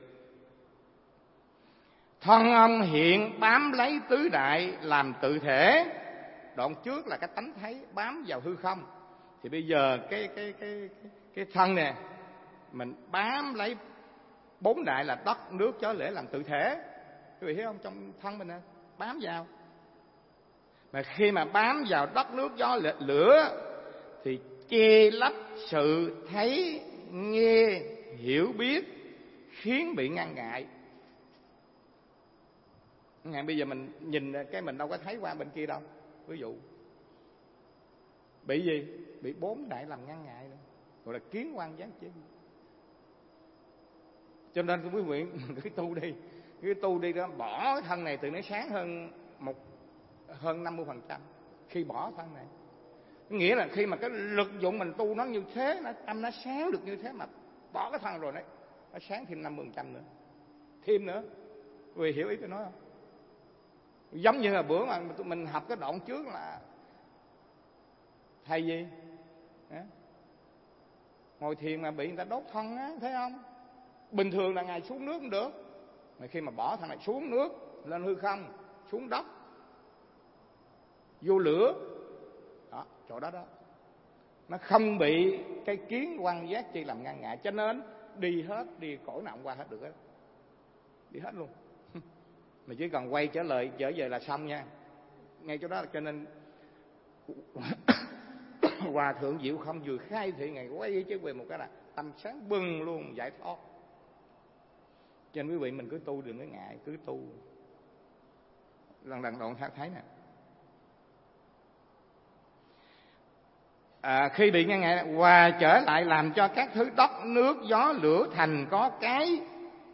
Thân ông hiện bám lấy tứ đại làm tự thể. Đoạn trước là cái tánh thấy bám vào hư không. Thì bây giờ cái cái cái cái, cái thân nè mình bám lấy bốn đại là đất, nước, gió, lửa làm tự thể. Quý vị thấy không? Trong thân mình nè bám vào. Mà khi mà bám vào đất, nước, gió, lửa thì che lấp sự thấy, nghe, hiểu biết, khiến bị ngăn ngại. Ngày bây giờ mình nhìn cái mình đâu có thấy qua bên kia đâu. Ví dụ bị gì? Bị bốn đại làm ngăn ngại nữa. Gọi là kiến quan giác chi. Cho nên quý vị cứ tu đi, cứ tu đi đó, bỏ cái thân này từ nó sáng hơn một hơn năm mươi phần trăm khi bỏ thân này. Nghĩa là khi mà cái lực dụng mình tu nó như thế, nó tâm nó sáng được như thế mà bỏ cái thân rồi đấy, nó sáng thêm năm mươi phần trăm nữa, thêm nữa. Quý vị hiểu ý tôi nói không? Giống như là bữa mà mình học cái đoạn trước là thầy gì à? Ngồi thiền mà bị người ta đốt thân á, thấy không? Bình thường là ngài xuống nước cũng được, mà khi mà bỏ thằng này xuống nước, lên hư không, xuống đất, vô lửa đó, chỗ đó đó nó không bị cái kiến quan giác chi làm ngăn ngại, cho nên đi hết, đi cõi nào qua hết được hết, đi hết luôn. Mà chỉ cần quay trở lại trở về là xong nha. Ngay chỗ đó cho nên Hòa Thượng Diệu Không vừa khai thị ngày quay trở về một cái là tâm sáng bừng luôn, giải thoát. Cho nên quý vị mình cứ tu đừng có ngại, cứ tu. Lần lần đoạn thấy nè. À, khi bị ngăn ngại, hòa trở lại làm cho các thứ đất, nước, gió, lửa thành có cái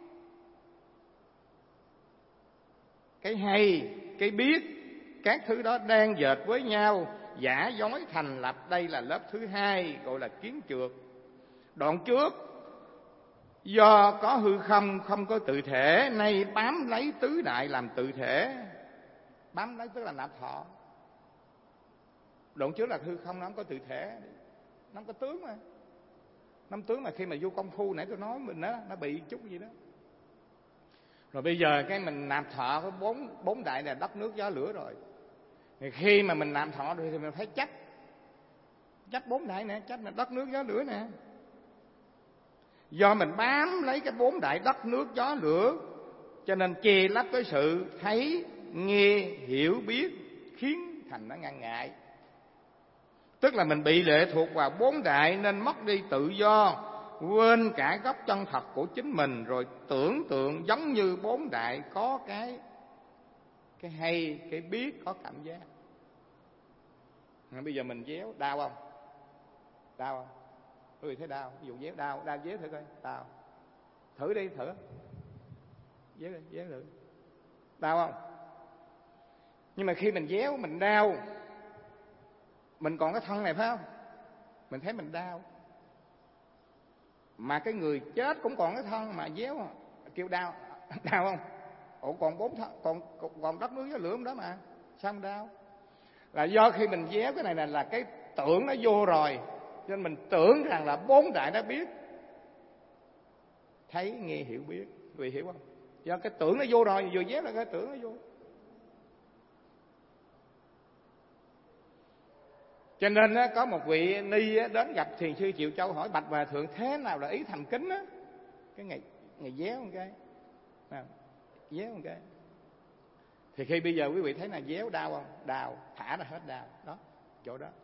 cái hay, cái biết, các thứ đó đan dệt với nhau, giả dối thành lập. Đây là lớp thứ hai, gọi là kiến trược. Đoạn trước, do có hư không, không có tự thể, nay bám lấy tứ đại làm tự thể. Bám lấy tức là nạp thọ. Đoạn trước là hư không, nó không có tự thể, nó không có tướng mà. Nó tướng mà khi mà vô công phu nãy tôi nói mình đó, nó bị chút gì đó. Rồi bây giờ cái mình nạp thọ với bốn bốn đại là đất nước gió lửa rồi. Thì khi mà mình nạp thọ rồi thì mình phải chấp chấp bốn đại nè, chấp là đất nước gió lửa nè. Do mình bám lấy cái bốn đại đất nước gió lửa, cho nên che lấp cái sự thấy, nghe, hiểu, biết, khiến thành nó ngăn ngại. Tức là mình bị lệ thuộc vào bốn đại nên mất đi tự do, quên cả gốc chân thật của chính mình, rồi tưởng tượng giống như bốn đại có cái cái hay, cái biết, có cảm giác. Bây giờ mình déo đau không? Đau không? Quý vị thấy đau? Ví dụ déo đau, đau déo thử coi, đau. Thử đi, thử. Déo đi, déo thử. Đau không? Nhưng mà khi mình déo, mình đau, mình còn cái thân này phải không? Mình thấy mình đau. Mà cái người chết cũng còn cái thân mà déo kêu đau, đau không? Ủa còn bốn thân, còn còn đất nước gió lửa đó mà, sao không đau? Là do khi mình déo cái này là, là cái tưởng nó vô rồi, cho nên mình tưởng rằng là bốn đại đã biết, thấy, nghe, hiểu, biết. Quý vị hiểu không? Do cái tưởng nó vô rồi, vừa déo là cái tưởng nó vô. Cho nên có một vị ni đến gặp thiền sư Triệu Châu hỏi: bạch hòa thượng, thế nào là ý thành kính á? Cái ngày ngày déo một cái, déo một cái. Thì khi bây giờ quý vị thấy là déo đau không? Đau, thả ra hết đau. Đó, chỗ đó.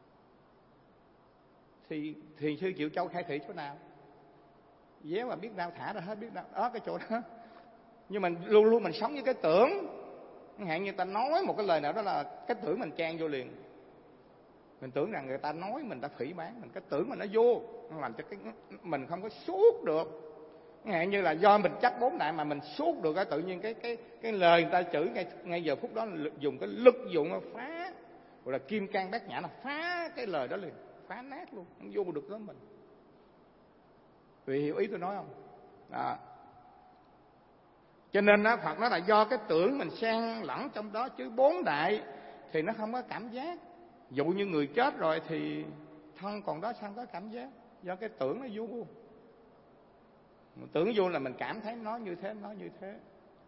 Thì thiền sư Triệu Châu khai thị chỗ nào? Déo mà biết đau, thả ra hết biết đau. Đó, cái chỗ đó. Nhưng mà luôn luôn mình sống với cái tưởng. Chẳng hạn như ta nói một cái lời nào đó là cái tưởng mình trang vô liền. Mình tưởng rằng người ta nói mình ta phỉ báng mình, cái tưởng mình nó vô, nó làm cho cái mình không có suốt được. Chẳng hạn như là do mình chấp bốn đại mà mình suốt được, cái tự nhiên cái cái cái lời người ta chửi ngay ngay giờ phút đó dùng cái lực dụng nó phá, gọi là kim cang bát nhã, là phá cái lời đó liền, phá nát luôn, không vô được với mình. Vì hiểu ý tôi nói không? Đó. Cho nên đó, Phật nói là do cái tưởng mình xen lẫn trong đó, chứ bốn đại thì nó không có cảm giác. Dụ như người chết rồi thì thân còn đó sao có cảm giác? Do cái tưởng nó vô. Tưởng vô là mình cảm thấy nó như thế, nó như thế.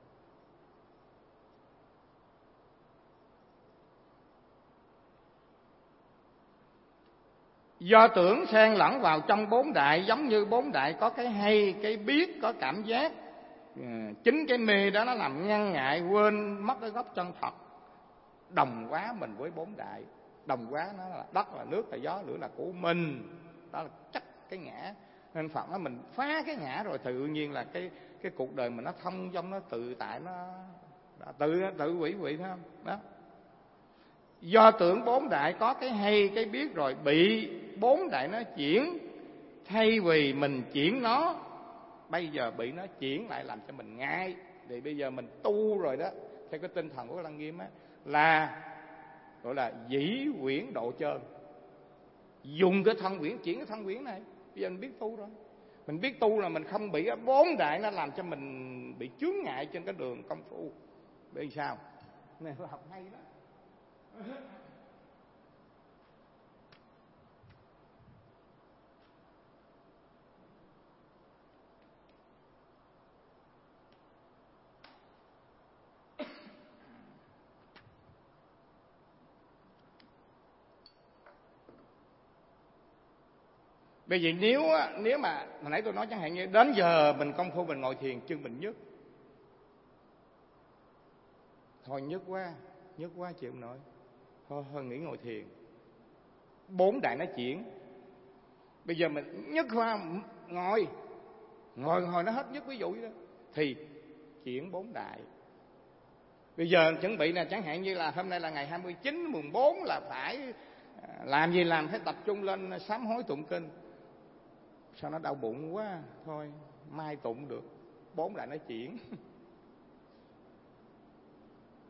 Do tưởng xen lẫn vào trong bốn đại, giống như bốn đại có cái hay, cái biết, có cảm giác. Chính cái mê đó nó làm ngăn ngại, quên mất cái gốc chân thật, đồng hóa mình với bốn đại. Đồng hóa nó là đất, là nước, là gió, lửa là của mình. Đó là chắc cái ngã. Nên Phật nói mình phá cái ngã rồi, tự nhiên là cái cái cuộc đời mình nó thông dong, nó tự tại, nó tự tự quỷ quỷ thấy không? Đó. Do tưởng bốn đại có cái hay, cái biết rồi, bị bốn đại nó chuyển, thay vì mình chuyển nó, bây giờ bị nó chuyển lại làm cho mình ngại. Thì bây giờ mình tu rồi đó, theo cái tinh thần của Lăng Nghiêm á, là gọi là dĩ quyển độ trơn. Dùng cái thân quyển chuyển cái thân quyển này. Bây giờ mình biết tu rồi. Mình biết tu là mình không bị bốn đại nó làm cho mình bị chướng ngại trên cái đường công phu. Bởi vì sao? Này là học hay đó. Bởi vì nếu nếu mà hồi nãy tôi nói chẳng hạn như đến giờ mình công phu mình ngồi thiền chân mình nhức, thôi nhức quá, nhức quá chịu không nổi, thôi thôi nghỉ ngồi thiền. Bốn đại nó chuyển. Bây giờ mình nhức qua ngồi, ngồi ngồi nó hết nhức, ví dụ vậy đó, thì chuyển bốn đại. Bây giờ chuẩn bị là chẳng hạn như là hôm nay là ngày hai mươi chín mùng bốn là phải làm gì làm, phải tập trung lên sám hối tụng kinh. Sao nó đau bụng quá, thôi mai tụng được, bốn đại nó chuyển.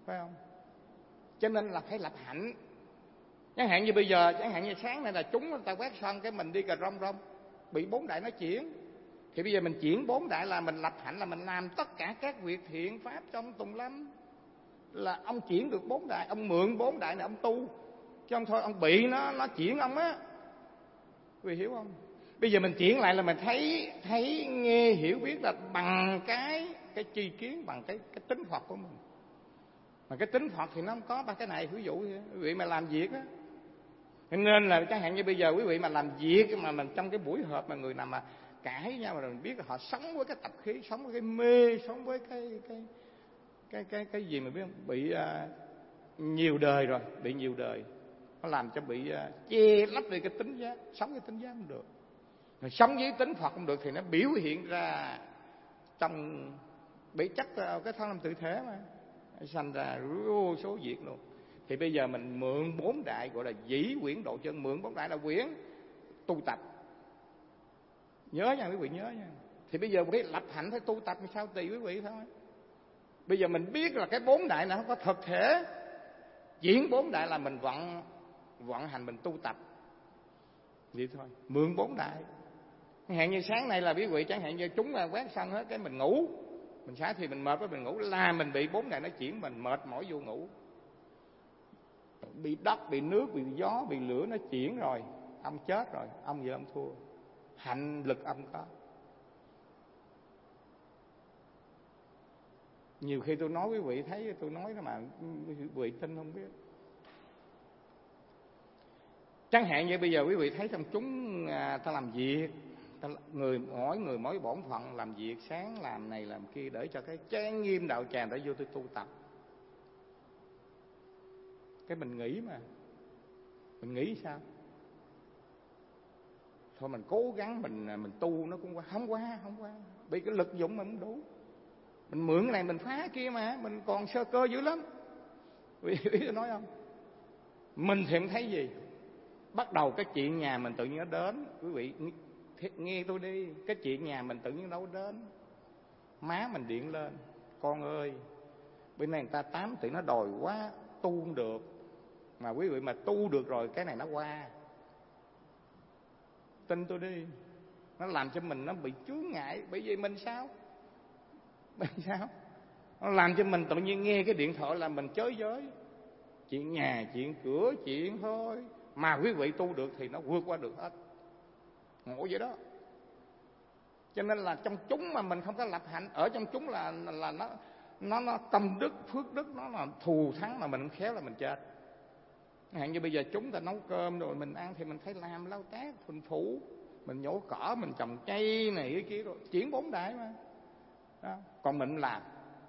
phải không? Cho nên là phải lập hạnh. Chẳng hạn như bây giờ, chẳng hạn như sáng nay là chúng người ta quét sân, cái mình đi cà rong rong bị bốn đại nó chuyển, thì bây giờ mình chuyển bốn đại là mình lập hạnh, là mình làm tất cả các việc thiện pháp trong tùng lâm. Là ông chuyển được bốn đại, ông mượn bốn đại này ông tu, chứ không thôi ông bị nó nó chuyển ông á. Quý vị hiểu không? Bây giờ mình chuyển lại là mình thấy thấy nghe hiểu biết là bằng cái cái tri kiến, bằng cái cái tính Phật của mình. Mà cái tính Phật thì nó không có ba cái này. Ví dụ quý vị mà làm việc á, nên là chẳng hạn như bây giờ quý vị mà làm việc mà mình trong cái buổi họp mà người nào mà cãi nhau mà mình biết là họ sống với cái tập khí, sống với cái mê, sống với cái cái cái cái cái gì mà biết không? Bị uh, nhiều đời rồi, bị nhiều đời, nó làm cho bị uh, che lấp đi cái tính giác, sống cái tính giác không được. Rồi sống với tính Phật không được thì nó biểu hiện ra trong bị chấp cái thân làm tự thể mà sanh ra vô số việc luôn. Thì bây giờ mình mượn bốn đại gọi là dĩ quyển độ chân, mượn bốn đại là quyển tu tập. Nhớ nha quý vị, nhớ nha. Thì bây giờ cái lập hạnh phải tu tập làm sao tùy quý vị thôi. Bây giờ mình biết là cái bốn đại này không có thực thể, diễn bốn đại là mình vận vận hành, mình tu tập vậy thôi. Mượn bốn đại. Chẳng hạn như sáng nay là quý vị, chẳng hạn như chúng là quét sân hết, cái mình ngủ, mình sáng thì mình mệt với mình ngủ, là mình bị bốn đại nó chuyển, mình mệt mỏi vô ngủ. Bị đất, bị nước, bị gió, bị lửa nó chuyển rồi, ông chết rồi, ông giờ ông thua. Hạnh lực ông có. Nhiều khi tôi nói quý vị thấy tôi nói đó mà quý vị tin không biết. Chẳng hạn như bây giờ quý vị thấy trong chúng à, ta làm việc, ta, người mỗi người mỗi bổn phận làm việc, sáng làm này làm kia để cho cái trang nghiêm đạo tràng để vô tôi tu tập. Cái mình nghĩ mà, mình nghĩ sao? Thôi mình cố gắng mình mình tu nó cũng qua, không qua, không qua. Bị cái lực dụng mà không đủ. Mình mượn cái này mình phá kia mà, mình còn sơ cơ dữ lắm. Quý vị nói không? Mình thì không thấy gì. Bắt đầu cái chuyện nhà mình tự nhiên nó đến. Quý vị nghe tôi đi, cái chuyện nhà mình tự nhiên đâu đến. Má mình điện lên, con ơi, bên này người ta tám tỷ nó đòi quá, tu không được. Mà quý vị mà tu được rồi cái này nó qua. Tin tôi đi. Nó làm cho mình nó bị chướng ngại. Bởi vì mình sao? Bởi sao? Nó làm cho mình tự nhiên nghe cái điện thoại là mình chới giới. Chuyện nhà, chuyện cửa, chuyện thôi. Mà quý vị tu được thì nó vượt qua được hết. Ngộ vậy đó. Cho nên là trong chúng mà mình không có lập hạnh, ở trong chúng là là nó nó nó công đức, phước đức, nó là thù thắng, mà mình không khéo là mình chết. Hạn như bây giờ chúng ta nấu cơm rồi mình ăn thì mình phải làm lau tác, phun phủ, mình nhổ cỏ, mình trồng cây này cái kia rồi, chuyển bốn đại mà. Đó. Còn mình làm,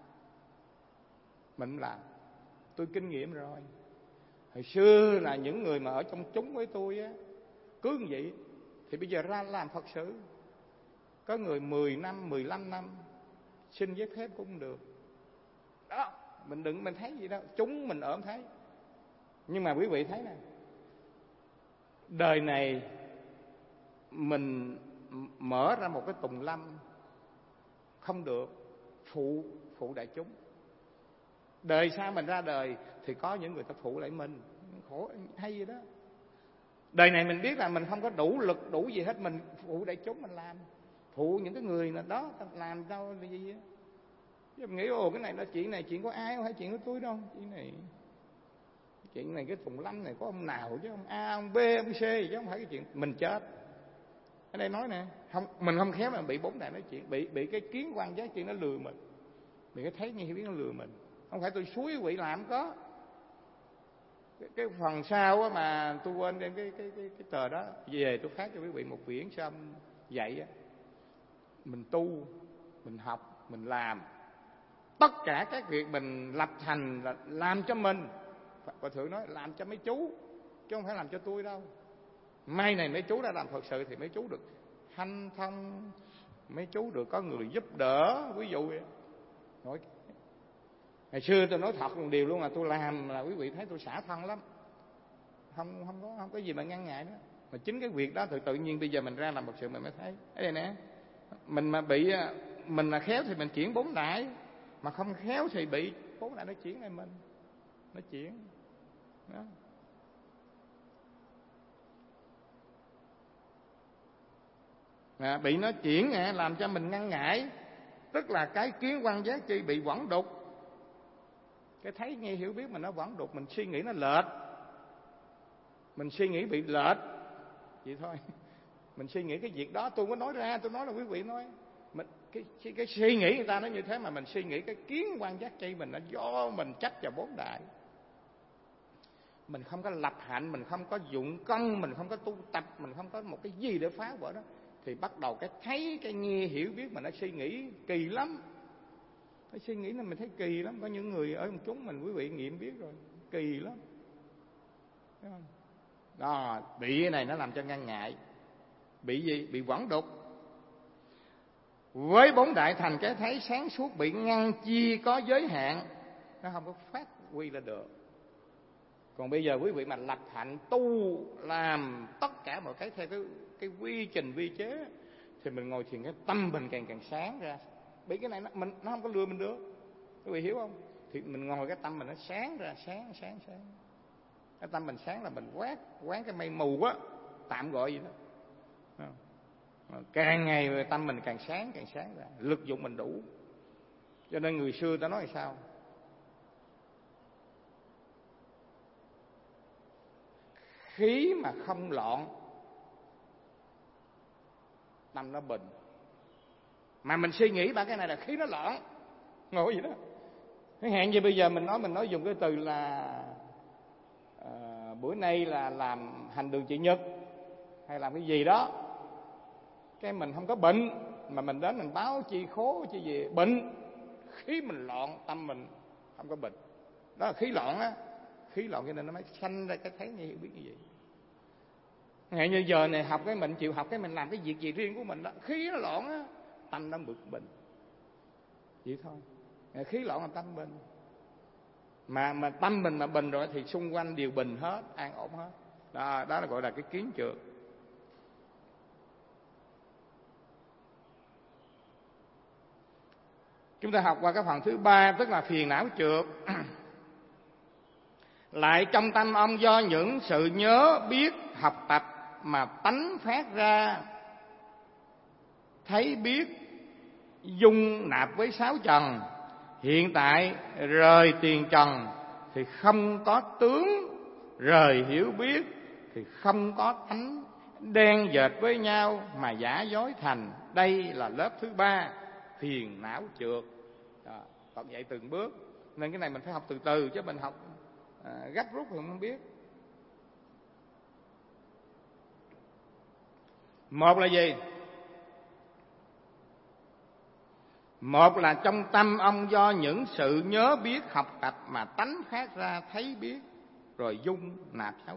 mình làm, tôi kinh nghiệm rồi. Hồi xưa là những người mà ở trong chúng với tôi á, cứ như vậy, thì bây giờ ra làm Phật sự. Có người mười năm, mười lăm năm, xin giấy phép cũng không được. Đó, mình đừng mình thấy gì đâu, chúng mình ỡm thấy. Nhưng mà quý vị thấy nè, đời này mình mở ra một cái tùng lâm không được, phụ phụ đại chúng. Đời sau mình ra đời thì có những người ta phụ lại mình, khổ hay gì đó. Đời này mình biết là mình không có đủ lực, đủ gì hết, mình phụ đại chúng mình làm, phụ những cái người nào đó làm đâu là gì á. Chứ mình nghĩ ồ cái này là chuyện này chuyện của ai không, hay chuyện của tôi đâu. Chuyện này chuyện này cái tùng lâm này có ông nào chứ, ông A, ông B, ông C chứ không phải cái chuyện mình chết. Ở đây nói nè, không, mình không khéo mà bị bốn đại nói chuyện, bị bị cái kiến quan giác chuyện nó lừa mình, bị cái thấy nghe biết nó lừa mình. Không phải tôi xúi quý vị làm có. Cái, cái phần sau á mà tôi quên đem cái cái cái cái tờ đó về tôi phát cho quý vị một quyển xong dạy á. Mình tu, mình học, mình làm tất cả các việc mình lập thành là làm cho mình. Hòa thượng nói làm cho mấy chú chứ không phải làm cho tôi đâu. Mai này mấy chú đã làm Phật sự thì mấy chú được hanh thông, mấy chú được có người giúp đỡ, ví dụ vậy. Nói ngày xưa tôi nói thật một điều luôn, là tôi làm là quý vị thấy tôi xả thân lắm, không không có không có gì mà ngăn ngại nữa. Mà chính cái việc đó tự tự nhiên bây giờ mình ra làm Phật sự mình mới thấy. Ở đây nè, mình mà bị mình là khéo thì mình chuyển bốn đại, mà không khéo thì bị bốn đại nó chuyển lại mình. nó chuyển đó. À, bị nó chuyển à, làm cho mình ngăn ngại, tức là cái kiến quan giác chi bị võng đục. Cái thấy nghe hiểu biết mình nó võng đục, mình suy nghĩ nó lệch, mình suy nghĩ bị lệch vậy thôi. Mình suy nghĩ cái việc đó, tôi có nói ra, tôi nói là quý vị nói mình, cái, cái, cái suy nghĩ người ta nó như thế, mà mình suy nghĩ cái kiến quan giác chi mình, nó do mình trách vào bốn đại. Mình không có lập hạnh, mình không có dụng công, mình không có tu tập, mình không có một cái gì để phá vỡ đó, thì bắt đầu cái thấy, cái nghe hiểu biết mà nó suy nghĩ kỳ lắm. Cái suy nghĩ là mình thấy kỳ lắm. Có những người ở chúng mình, quý vị nghiệm biết rồi, kỳ lắm. Thấy không? Đó, bị cái này nó làm cho ngăn ngại. Bị gì? Bị võng đục. Với bốn đại thành cái thấy sáng suốt bị ngăn chia có giới hạn, nó không có phát huy ra được. Còn bây giờ quý vị mà lập hạnh tu, làm tất cả mọi cái theo cái, cái quy trình vi chế, thì mình ngồi thiền cái tâm mình càng càng sáng ra. Bởi cái này nó, mình, nó không có lừa mình được, quý vị hiểu không? Thì mình ngồi cái tâm mình nó sáng ra, sáng sáng sáng. Cái tâm mình sáng là mình quát quán cái mây mù á, tạm gọi vậy đó. Càng ngày tâm mình càng sáng càng sáng ra, lực dụng mình đủ. Cho nên người xưa ta nói là sao? Khí mà không loạn, tâm nó bình. Mà mình suy nghĩ ba cái này là khí nó loạn, ngồi vậy đó. Cái hẹn gì bây giờ mình nói mình nói dùng cái từ là à, bữa nay là làm hành đường chị Nhật hay làm cái gì đó, cái mình không có bệnh, mà mình đến mình báo chi khố chi gì bệnh, khí mình loạn, tâm mình không có bệnh, đó là khí loạn á. Khí loạn cho nên nó mới sanh ra cái thấy nghe hiểu biết như vậy. Ngày như giờ này học cái mình chịu học cái mình làm cái việc gì riêng của mình đó, khí nó loạn á, tâm nó bực bệnh vậy thôi. Khí loạn là tâm bình, mà mà tâm mình mà bình rồi thì xung quanh đều bình hết, an ổn hết. Đó, đó là gọi là cái kiến trược. Chúng ta học qua cái phần thứ ba, tức là phiền não trược. Lại trong tâm ông do những sự nhớ biết học tập mà tánh phát ra thấy biết dung nạp với sáu trần. Hiện tại rời tiền trần thì không có tướng, rời hiểu biết thì không có tánh, đen dệt với nhau mà giả dối thành. Đây là lớp thứ ba, phiền não trược. Đó, học vậy từng bước, nên cái này mình phải học từ từ, chứ mình học à, gấp rút thì không biết. Một là gì? Một là trong tâm ông do những sự nhớ biết học tập mà tánh phát ra thấy biết, rồi dung nạp sáu.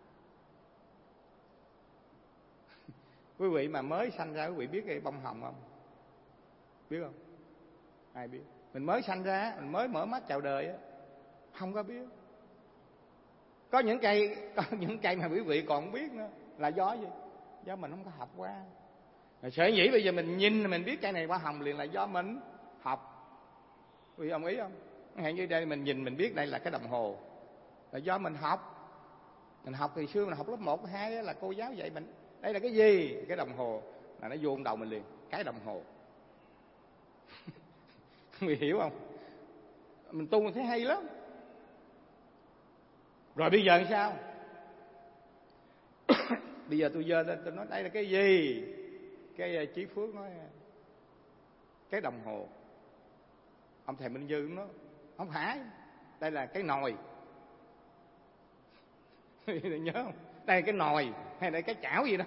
Quý vị mà mới sanh ra, quý vị biết cái bông hồng không? Biết không? Ai biết? Mình mới sanh ra, mình mới mở mắt chào đời á, không có biết. Có những cây, có những cây mà quý vị còn không biết nữa, là do gì? Do mình không có học qua. Sở dĩ bây giờ mình nhìn mình biết cây này hoa hồng liền là do mình học. Quý vị đồng ý không? Hẹn như đây mình nhìn mình biết đây là cái đồng hồ, là do mình học. Mình học từ xưa, mình học lớp một, hai là cô giáo dạy mình đây là cái gì? Cái đồng hồ, là nó vô trong đầu mình liền, cái đồng hồ. Quý vị hiểu không? Mình tu mình thấy hay lắm. Rồi bây giờ sao? Bây giờ tôi giơ lên tôi nói đây là cái gì? Cái Chí Phước nói cái đồng hồ. Ông thầy Minh Dư nói không phải, đây là cái nồi. Nhớ không? Đây là cái nồi hay là cái chảo gì đó.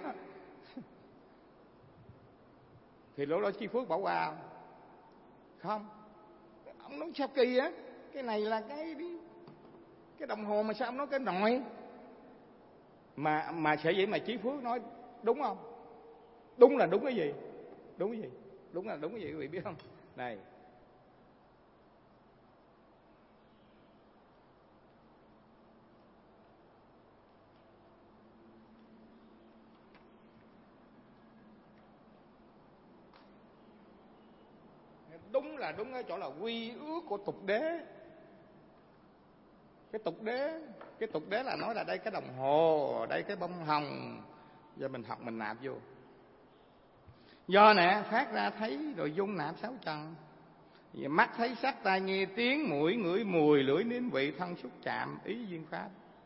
Thì lúc đó Chí Phước bỏ qua không? Ông nói sao kỳ á? Cái này là cái cái đồng hồ mà sao ông nói cái nồi? Mà mà sẽ vậy mà Chí Phước nói đúng không? Đúng là đúng cái gì? Đúng cái gì? Đúng là đúng cái gì quý vị biết không? Này. Đúng là đúng ở chỗ là quy ước của tục đế. Cái tục đế, cái tục đế là nói là đây cái đồng hồ, đây cái bông hồng. Giờ mình học mình nạp vô. Do nè phát ra thấy rồi dung nạp sáu trần. Mắt thấy sắc, tai nghe tiếng, mũi ngửi mùi, lưỡi nếm vị, thân xúc chạm, ý duyên pháp.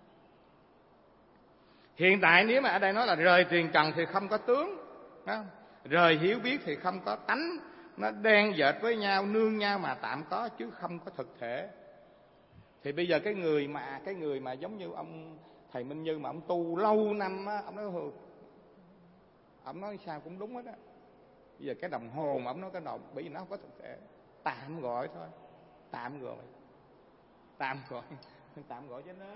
Hiện tại nếu mà ở đây nói là rời tiền trần thì không có tướng, không? Rời hiểu biết thì không có tánh. Nó đan dệt với nhau, nương nhau mà tạm có chứ không có thực thể. Thì bây giờ cái người mà cái người mà giống như ông thầy Minh Như mà ông tu lâu năm á, ông nói hừ, ông nói sao cũng đúng hết á. Bây giờ cái đồng hồ mà ông nói cái đồng, bởi vì nó không có thực thể, tạm gọi thôi, tạm gọi, tạm gọi, tạm gọi cho nó.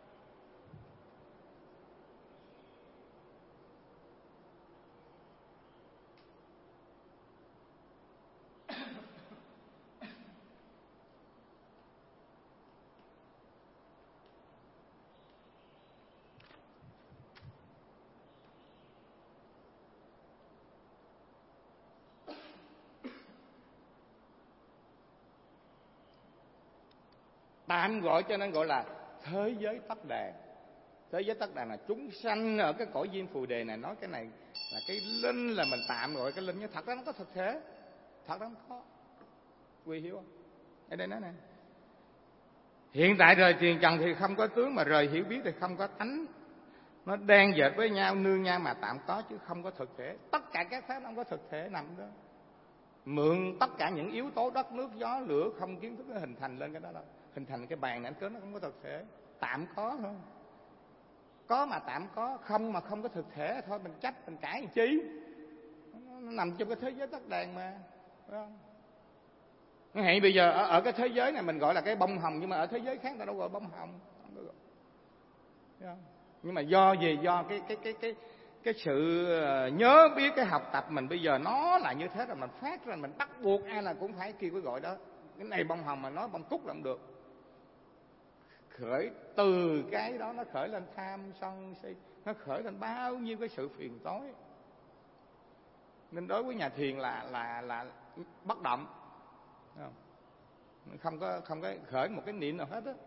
Tạm gọi cho nên gọi là thế giới tắc đàn. Thế giới tắc đàn là chúng sanh ở cái cõi diêm phù đề này. Nói cái này là cái linh, là mình tạm gọi cái linh, nhưng thật ra nó có thực thể, thật ra nó có. Quý hiểu không? Ở đây nói nè, hiện tại rời tiền trần thì không có tướng, mà rời hiểu biết thì không có tánh. Nó đan dệt với nhau, nương nhau mà tạm có chứ không có thực thể. Tất cả các pháp nó không có thực thể nằm đó. Mượn tất cả những yếu tố đất, nước, gió, lửa, không kiến thức nó hình thành lên cái đó đâu. Hình thành cái bàn này anh cớ nó không có thực thể, tạm có thôi. Có mà tạm có, không mà không có thực thể thôi. Mình trách, mình cãi làm chi? Nó nằm trong cái thế giới tắc đàn mà, phải không? Hay bây giờ ở, ở cái thế giới này mình gọi là cái bông hồng, nhưng mà ở thế giới khác ta đâu gọi bông hồng. Nhưng mà do gì? Do cái cái cái cái cái sự nhớ biết, cái học tập mình bây giờ nó là như thế rồi, mình phát ra, mình bắt buộc ai là cũng phải kêu cái gọi đó. Cái này bông hồng mà nói bông cúc là không được. Khởi từ cái đó nó khởi lên tham sân si, nó khởi lên bao nhiêu cái sự phiền tối. Nên đối với nhà thiền là là là bất động, không, không có không có khởi một cái niệm nào hết á.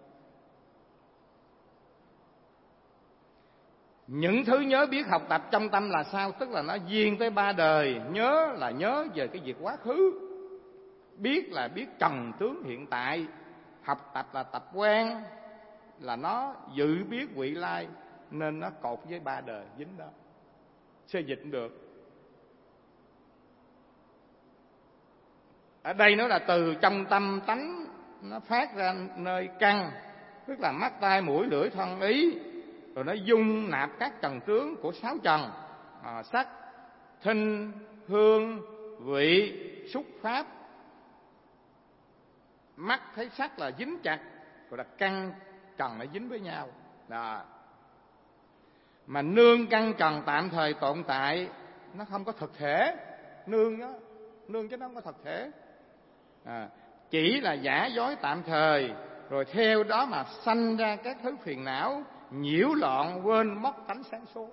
Những thứ nhớ biết học tập trong tâm là sao? Tức là nó duyên tới ba đời. Nhớ là nhớ về cái việc quá khứ, biết là biết trần tướng hiện tại, học tập là tập quan, là nó dự biết vị lai, nên nó cột với ba đời dính đó, xây dựng được. Ở đây nó là từ trong tâm tánh nó phát ra nơi căn, tức là mắt tai mũi lưỡi thân ý, rồi nó dung nạp các trần tướng của sáu trần, à, sắc, thinh, hương, vị, xúc, pháp. Mắt thấy sắc là dính chặt, rồi là căn trần nó dính với nhau đó. Mà nương căn trần tạm thời tồn tại, nó không có thực thể. Nương đó, nương chứ nó không có thực thể, à, chỉ là giả dối tạm thời, rồi theo đó mà sanh ra các thứ phiền não, nhiễu loạn, quên mất tánh sáng suốt.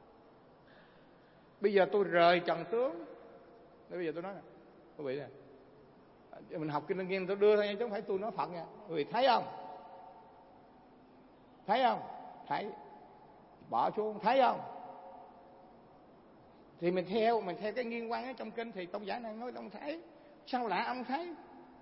Bây giờ tôi rời trần tướng. Bây giờ tôi nói nè, quý vị nè, mình học kinh Lăng Nghiêm tôi đưa thôi nha, chứ không phải tôi nói Phật nha. Quý vị thấy không? Thấy không? Thấy. Bỏ xuống, thấy không? Thì mình theo, mình theo cái nghiên quan ở trong kinh thì tôn giả này nói ông thấy. Sao lạ ông thấy?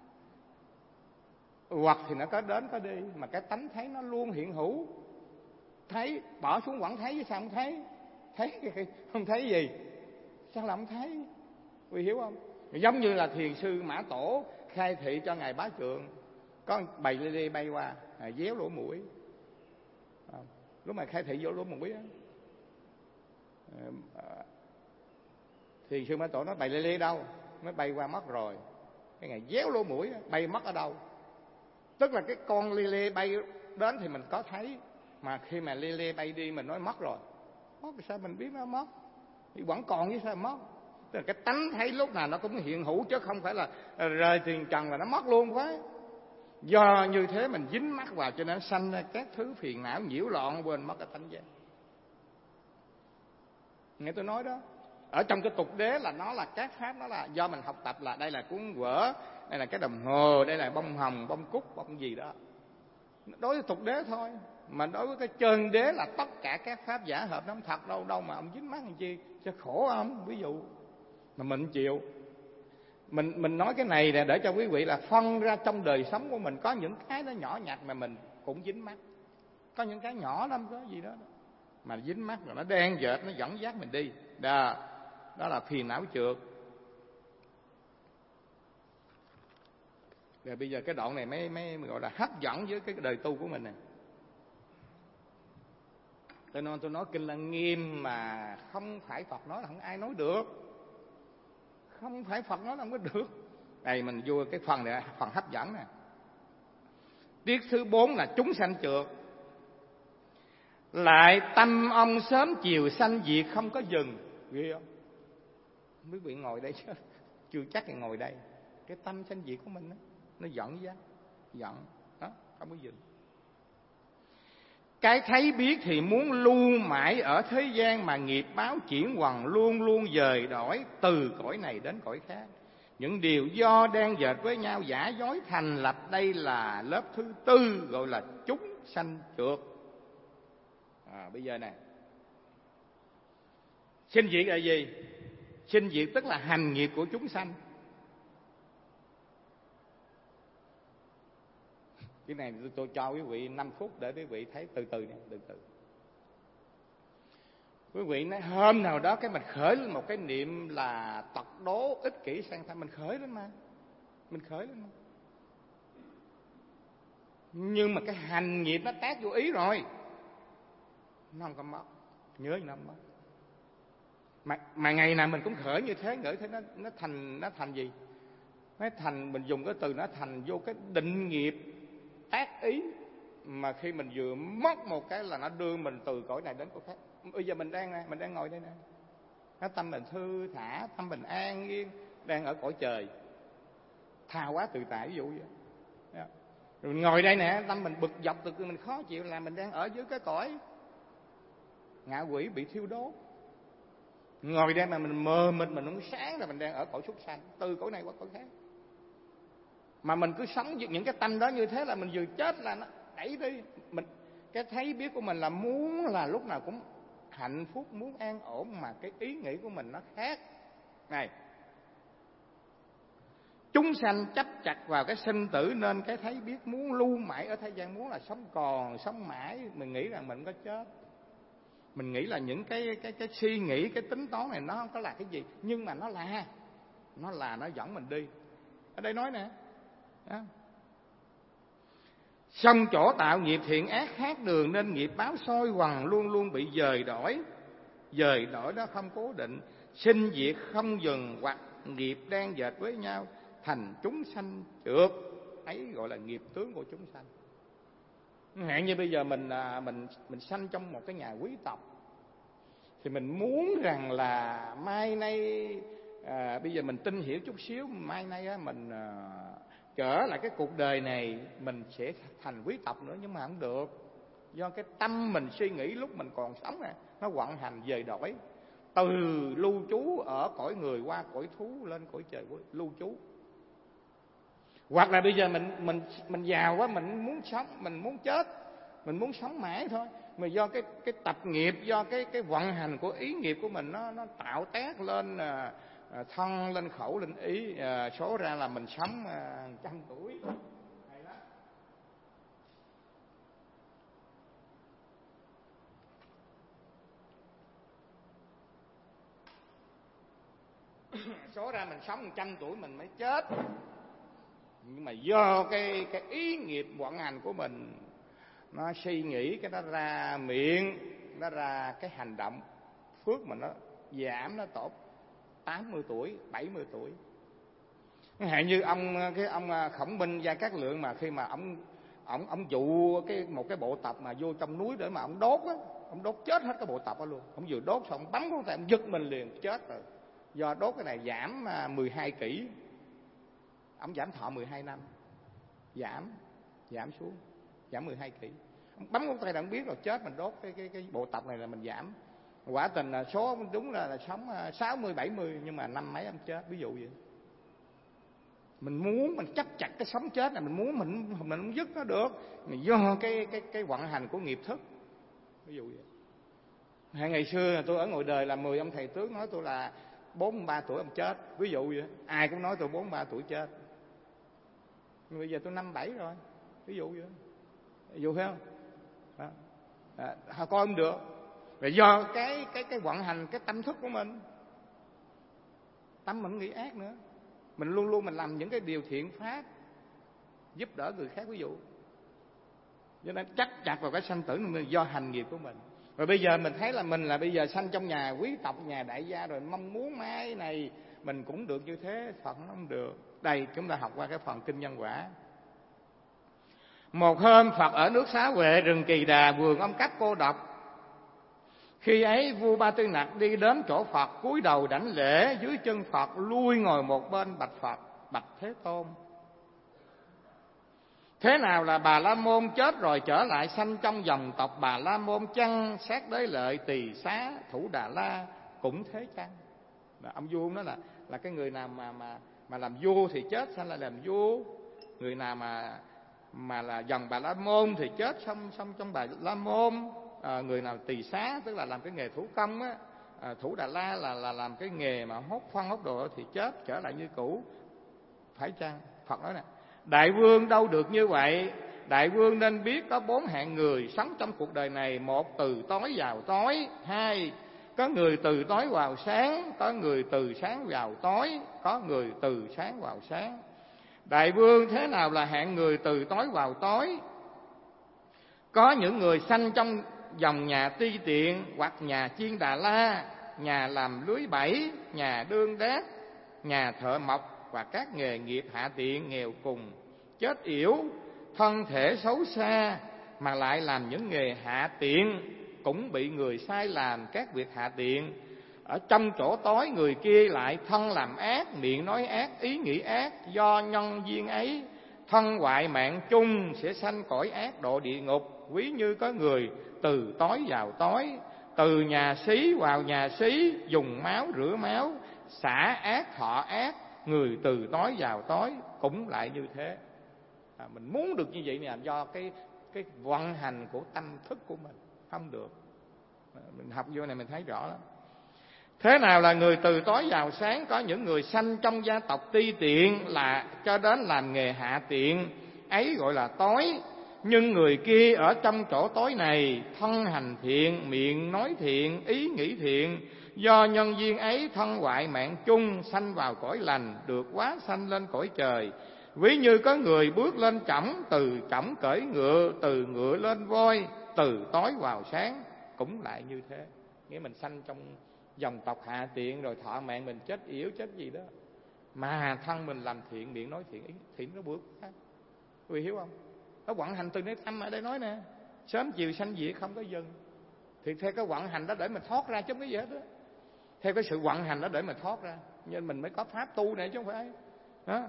Hoặc thì nó có đến có đi, mà cái tánh thấy nó luôn hiện hữu. Thấy, bỏ xuống vẫn thấy chứ sao không thấy? Thấy không thấy gì? Sao là không thấy? Quý hiểu không? Giống như là thiền sư Mã Tổ khai thị cho ngài Bá Trượng, có bầy lê lê bay qua, à, déo lỗ mũi. À, lúc mà khai thị vô lỗ mũi á, à, thiền sư Mã Tổ nói bầy lê lê đâu? Nó bay qua mất rồi. Cái ngày déo lỗ mũi á, bay mất ở đâu? Tức là cái con lê lê bay đến thì mình có thấy, mà khi mà lê lê bay đi mình nói mất rồi. Mất thì sao mình biết nó mất? Thì vẫn còn chứ sao mất? Tức là cái tánh thấy lúc nào nó cũng hiện hữu, chứ không phải là rời tiền trần là nó mất luôn phải. Do như thế mình dính mắc vào cho nên sanh ra các thứ phiền não nhiễu loạn, quên mất cái tánh giác. Nghe tôi nói đó, ở trong cái tục đế là nó là các pháp, nó là do mình học tập, là đây là cuốn vở, đây là cái đồng hồ, đây là bông hồng, bông cúc, bông gì đó. đối với tục đế thôi. Mà đối với cái chân đế là tất cả các pháp giả hợp nó không thật đâu, đâu mà ông dính mắc làm chi cho khổ ông. Ví dụ mà mình chịu. Mình mình nói cái này để cho quý vị là phân ra trong đời sống của mình có những cái nó nhỏ nhặt mà mình cũng dính mắc. Có những cái nhỏ lắm, có gì đó mà dính mắc rồi nó đen dệt, nó dẫn dắt mình đi. Đó, đó là phiền não trượt. Rồi bây giờ cái đoạn này mới mới gọi là hấp dẫn với cái đời tu của mình này. Cho nên tôi nói Kinh Lăng Nghiêm mà không phải Phật nói là không ai nói được. Không phải Phật nói là không có được. Đây mình vô cái phần này, phần hấp dẫn nè. Tiết thứ bốn là chúng sanh trượt. Lại tâm ông sớm chiều sanh diệt không có dừng. Ghê không? Quý vị ngồi đây chứ chưa chắc là ngồi đây. Cái tâm sanh diệt của mình đó, nó giận dắt, giận đó, không có dừng. Cái thấy biết thì muốn lưu mãi ở thế gian, mà nghiệp báo chuyển hoằng luôn luôn dời đổi từ cõi này đến cõi khác. Những điều do đang dệt với nhau giả dối thành lập, đây là lớp thứ tư gọi là chúng sanh trượt. À, bây giờ nè, sinh diệt là gì? Sinh diệt tức là hành nghiệp của chúng sanh. Cái này tôi, tôi cho quý vị năm phút để quý vị thấy từ từ nha, từ từ. Quý vị nói hôm nào đó cái mình khởi lên một cái niệm là tật đố, ích kỷ, sang tham, mình khởi lên mà. Mình khởi lên mà. Nhưng mà cái hành nghiệp nó tác vô ý rồi, nó không có mất. Nhớ nó không mất. Mà, mà ngày nào mình cũng khởi như thế, ngỡ thế nó, nó thành nó thành gì? Nó thành, mình dùng cái từ nó thành vô cái định nghiệp tác ý, mà khi mình vừa mất một cái là nó đưa mình từ cõi này đến cõi khác. Bây giờ mình đang này, mình đang ngồi đây nè, nó tâm mình thư thả, tâm mình an yên, đang ở cõi trời, tha hóa tự tại, ví dụ vậy. Rồi mình ngồi đây nè, tâm mình bực dọc, từ mình khó chịu, là mình đang ở dưới cái cõi ngạ quỷ bị thiêu đốt. Ngồi đây mà mình mờ mịt, mình không sáng là mình đang ở cõi súc sanh, từ cõi này qua cõi khác. Mà mình cứ sống với những cái tâm đó như thế là mình vừa chết là nó đẩy đi. Mình, cái thấy biết của mình là muốn là lúc nào cũng hạnh phúc, muốn an ổn, mà cái ý nghĩ của mình nó khác. Này, chúng sanh chấp chặt vào cái sinh tử, nên cái thấy biết muốn lưu mãi ở thế gian, muốn là sống còn, sống mãi. Mình nghĩ rằng mình có chết. Mình nghĩ là những cái cái cái suy nghĩ, cái tính toán này nó không có là cái gì, nhưng mà nó là nó là nó dẫn mình đi. Ở đây nói nè, đó. Xong chỗ tạo nghiệp thiện ác khác đường, nên nghiệp báo soi hoằng luôn luôn bị dời đổi. Dời đổi đó không cố định, sinh diệt không dừng, hoặc nghiệp đang dệt với nhau thành chúng sanh trượt. Ấy gọi là nghiệp tướng của chúng sanh. Hạn như bây giờ mình mình mình sanh trong một cái nhà quý tộc, thì mình muốn rằng là mai nay à, bây giờ mình tin hiểu chút xíu, mai nay á, mình à, trở lại cái cuộc đời này mình sẽ thành quý tộc nữa, nhưng mà không được. Do cái tâm mình suy nghĩ lúc mình còn sống này, nó vận hành dời đổi, từ lưu trú ở cõi người qua cõi thú lên cõi trời lưu trú. Hoặc là bây giờ mình mình mình giàu quá, mình muốn sống, mình muốn chết, mình muốn sống mãi thôi. Mà do cái cái tập nghiệp, do cái cái vận hành của ý nghiệp của mình, nó nó tạo tác lên à, thân, lên khẩu, lên ý, à, số ra là mình sống à, trăm tuổi. Số ra mình sống một trăm tuổi mình mới chết. Nhưng mà do cái cái ý nghiệp vận hành của mình, nó suy nghĩ cái nó ra miệng, nó ra cái hành động, phước mà nó giảm, nó tổn tám mươi tuổi, bảy mươi tuổi. Hạn như ông cái ông Khổng Minh Gia Cát Lượng, mà khi mà ông ông ông dụ cái một cái bộ tộc mà vô trong núi để mà ông đốt á, ông đốt chết hết cái bộ tộc đó luôn. Ông vừa đốt xong ông bắn con tay, ông giật mình liền chết rồi. Do đốt cái này giảm mười hai kỷ, ông giảm thọ mười hai năm, giảm giảm xuống, giảm mười hai kỷ. Ông bấm ngón tay là ông biết rồi, chết mình đốt cái cái cái bộ tộc này là mình giảm. Quả tình là số đúng là, là sống sáu mươi bảy mươi, nhưng mà năm mấy ông chết, ví dụ vậy. Mình muốn mình chấp chặt cái sống chết này, mình muốn mình mình không dứt nó được, mà do cái cái cái vận hành của nghiệp thức. Ví dụ vậy. Hay ngày xưa tôi ở ngoài đời là mười ông thầy tướng nói tôi là bốn mươi ba tuổi ông chết, ví dụ vậy. Ai cũng nói tôi bốn mươi ba tuổi chết. Nhưng bây giờ tôi năm bảy rồi, ví dụ vậy. Ví dụ phải không? Đó. À, coi không được. Và do cái cái cái vận hành cái tâm thức của mình, tâm mình nghĩ ác nữa. Mình luôn luôn mình làm những cái điều thiện pháp, giúp đỡ người khác ví dụ. Cho nên chắc chặt vào cái sanh tử mình do hành nghiệp của mình. Rồi bây giờ mình thấy là mình là bây giờ sanh trong nhà quý tộc, nhà đại gia rồi, mong muốn mai này mình cũng được như thế, Phật nó không được. Đây chúng ta học qua cái phần kinh nhân quả. Một hôm Phật ở nước Xá Huệ, rừng Kỳ Đà, vườn ông cách cô độc. Khi ấy vua Ba Tư Nặc đi đến chỗ Phật, cúi đầu đảnh lễ, dưới chân Phật lui ngồi một bên bạch Phật: bạch Thế Tôn, thế nào là Bà La Môn chết rồi trở lại sanh trong dòng tộc Bà La Môn chăng? Sát Đế Lợi, Tỳ Xá, Thủ Đà La cũng thế chăng? Là ông vua nói là là cái người nào mà mà mà làm vua thì chết sanh lại làm vua, người nào mà mà là dòng Bà La Môn thì chết xong xong trong Bà La Môn. À, người nào Tỳ Xá tức là làm cái nghề thủ công á, à, Thủ Đà La là là làm cái nghề mà hốt phân hốt đồ thì chết trở lại như cũ, phải chăng? Phật nói nè: đại vương đâu được như vậy. Đại vương nên biết có bốn hạng người sống trong cuộc đời này: một, từ tối vào tối; hai, có người từ tối vào sáng; có người từ sáng vào tối; có người từ sáng vào sáng. Đại vương, thế nào là hạng người từ tối vào tối? Có những người sanh trong dòng nhà ti tiện, hoặc nhà chiên Đà La, nhà làm lưới bẫy, nhà đương đát, nhà thợ mộc và các nghề nghiệp hạ tiện, nghèo cùng, chết yểu, thân thể xấu xa, mà lại làm những nghề hạ tiện, cũng bị người sai làm các việc hạ tiện. Ở trong chỗ tối, người kia lại thân làm ác, miệng nói ác, ý nghĩ ác. Do nhân duyên ấy, thân hoại mạng chung, sẽ sanh cõi ác độ địa ngục. Ví như có người từ tối vào tối, từ nhà xí vào nhà xí, dùng máu rửa máu, xả ác thọ ác. Người từ tối vào tối cũng lại như thế. À, mình muốn được như vậy là do cái cái vận hành của tâm thức của mình không được. À, mình học vô này mình thấy rõ lắm. Thế nào là người từ tối vào sáng? Có những người sanh trong gia tộc ti tiện, là cho đến làm nghề hạ tiện, ấy gọi là tối. Nhưng người kia ở trong chỗ tối này, thân hành thiện, miệng nói thiện, ý nghĩ thiện. Do nhân duyên ấy, thân hoại mạng chung, sanh vào cõi lành, được hóa sanh lên cõi trời. Ví như có người bước lên chõng, từ chõng cởi ngựa, từ ngựa lên voi, từ tối vào sáng, cũng lại như thế. Nghĩa mình sanh trong dòng tộc hạ tiện, rồi thọ mạng mình chết yếu chết gì đó, mà thân mình làm thiện, miệng nói thiện, ý thiện nó bước khác. Quý vị hiểu không? Nó vận hành từ nơi tâm ở đây nói nè, sớm chiều sanh diệt không có dừng. Thì theo cái vận hành đó để mình thoát ra chứ không có gì hết đó. Theo cái sự vận hành đó để mình thoát ra, nên mình mới có pháp tu này chứ không phải đó.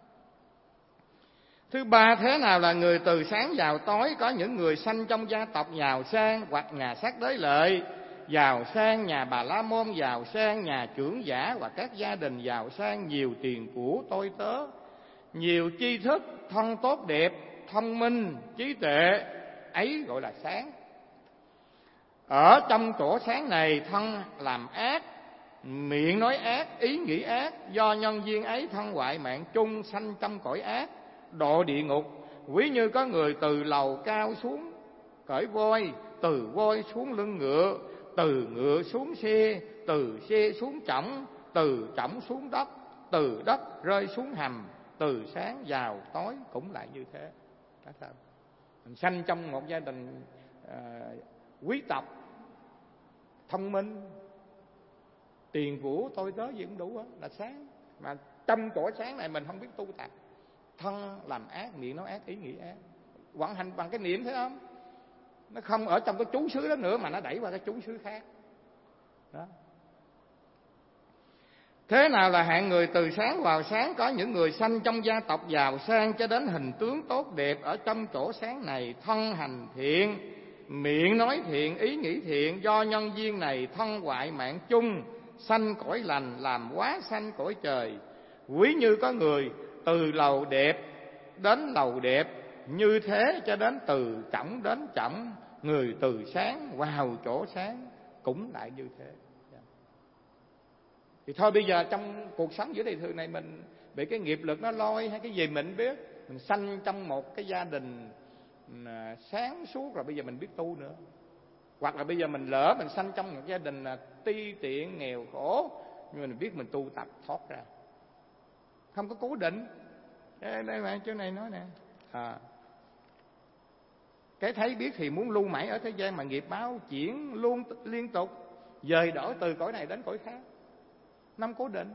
Thứ ba, thế nào là người từ sáng vào tối? Có những người sanh trong gia tộc giàu sang, hoặc nhà Sát Đế Lợi giàu sang, nhà Bà La Môn giàu sang, nhà trưởng giả và các gia đình giàu sang, nhiều tiền của tôi tớ, nhiều tri thức, thân tốt đẹp, thông minh, trí tuệ, ấy gọi là sáng. Ở trong chỗ sáng này, thân làm ác, miệng nói ác, ý nghĩ ác. Do nhân duyên ấy, thân hoại mạng chung, sanh trong cõi ác, độ địa ngục. Ví như có người từ lầu cao xuống cởi voi, từ voi xuống lưng ngựa, từ ngựa xuống xe, từ xe xuống chõng, từ chõng xuống đất, từ đất rơi xuống hầm, từ sáng vào tối cũng lại như thế. Mình sanh trong một gia đình uh, quý tộc, thông minh, tiền của tôi tớ gì cũng đủ đó, là sáng. Mà trong chỗ sáng này mình không biết tu tập, thân làm ác, miệng nói ác, ý nghĩ ác, vận hành bằng cái niệm, thấy không? Nó không ở trong cái chú xứ đó nữa, mà nó đẩy qua cái chú xứ khác đó. Thế nào là hạng người từ sáng vào sáng? Có những người sanh trong gia tộc giàu sang, cho đến hình tướng tốt đẹp. Ở trong chỗ sáng này, thân hành thiện, miệng nói thiện, ý nghĩ thiện. Do nhân duyên này, thân hoại mạng chung, sanh cõi lành, làm hóa sanh cõi trời. Ví như có người từ lầu đẹp đến lầu đẹp, như thế cho đến từ trọng đến trọng, người từ sáng vào chỗ sáng cũng lại như thế. Thì thôi bây giờ trong cuộc sống giữa đời thường này mình bị cái nghiệp lực nó lôi hay cái gì mình biết. Mình sanh trong một cái gia đình sáng suốt rồi bây giờ mình biết tu nữa. Hoặc là bây giờ mình lỡ mình sanh trong một gia đình là ti tiện nghèo khổ, nhưng mình biết mình tu tập thoát ra. Không có cố định. Đây, đây mà chỗ này nói nè. À. Cái thấy biết thì muốn lưu mãi ở thế gian mà nghiệp báo chuyển luôn liên tục, dời đổi từ cõi này đến cõi khác, năm cố định.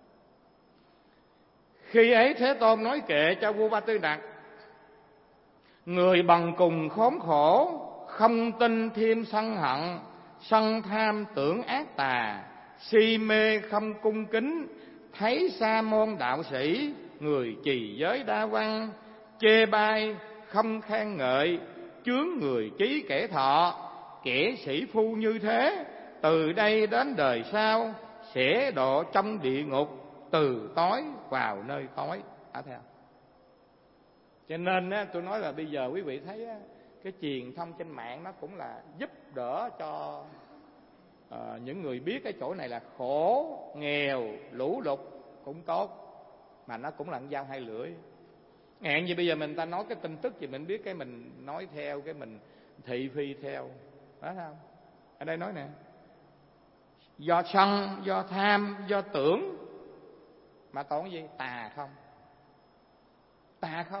Khi ấy Thế Tôn nói kệ cho vua Ba Tư Đặc: người bằng cùng khốn khổ, không tin thêm sân hận, sân tham tưởng ác tà, si mê không cung kính, thấy sa môn đạo sĩ, người trì giới đa văn, chê bai không khen ngợi, chướng người trí kẻ thọ, kẻ sĩ phu như thế, từ đây đến đời sau sẽ độ trong địa ngục, từ tối vào nơi tối. À, theo. Cho nên á, tôi nói là bây giờ quý vị thấy á, cái truyền thông trên mạng nó cũng là giúp đỡ cho uh, những người biết cái chỗ này là khổ, nghèo, lũ lụt cũng tốt, mà nó cũng là dao hai lưỡi. Ngạn như bây giờ mình ta nói cái tin tức gì mình biết cái mình nói theo, cái mình thị phi theo, đó không? Ở đây nói nè, do sân, do tham, do tưởng mà còn gì? Tà không? Tà không?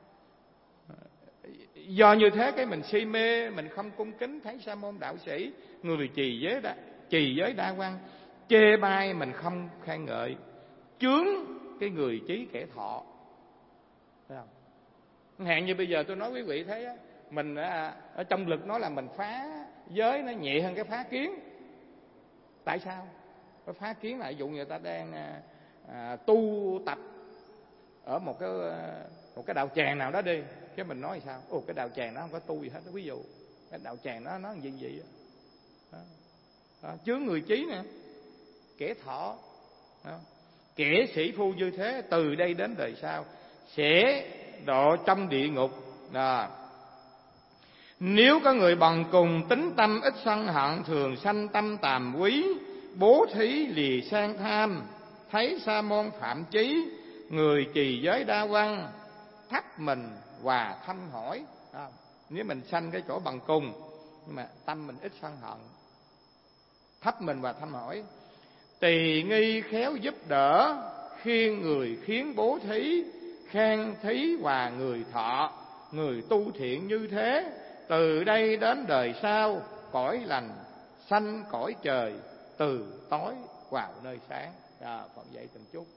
Do như thế cái mình si mê, mình không cung kính thấy sa môn đạo sĩ, người trì giới đa, trì giới đa văn, chê bai mình không khen ngợi, chướng cái người trí kẻ thọ. Thấy không? Hạn như bây giờ tôi nói quý vị thấy á, mình ở trong lực nó là mình phá giới nó nhẹ hơn cái phá kiến. Tại sao? Cái phá kiến là ví dụ người ta đang à, tu tập ở một cái một cái đạo tràng nào đó đi, cái mình nói sao? Ồ, cái đạo tràng nó không có tu gì hết. Ví dụ cái đạo tràng nó nó gì vậy đó. Đó, chướng người trí nè, kẻ thọ đó. Kẻ sĩ phu như thế, từ đây đến đời sau sẽ độ trong địa ngục đó. Nếu có người bằng cùng tính tâm ít sân hận, thường sanh tâm tàm quý, bố thí lìa sang tham, thấy sa môn phạm chí, người trì giới đa văn, thắp mình và thăm hỏi đó. Nếu mình sanh cái chỗ bằng cùng nhưng mà tâm mình ít sân hận, thắp mình và thăm hỏi, tỳ nghi khéo giúp đỡ, khiêng người khiến bố thí, khen thí và người thọ, người tu thiện như thế, từ đây đến đời sau cõi lành, sanh cõi trời, từ tối vào nơi sáng. Đó, Phật dạy từng chút.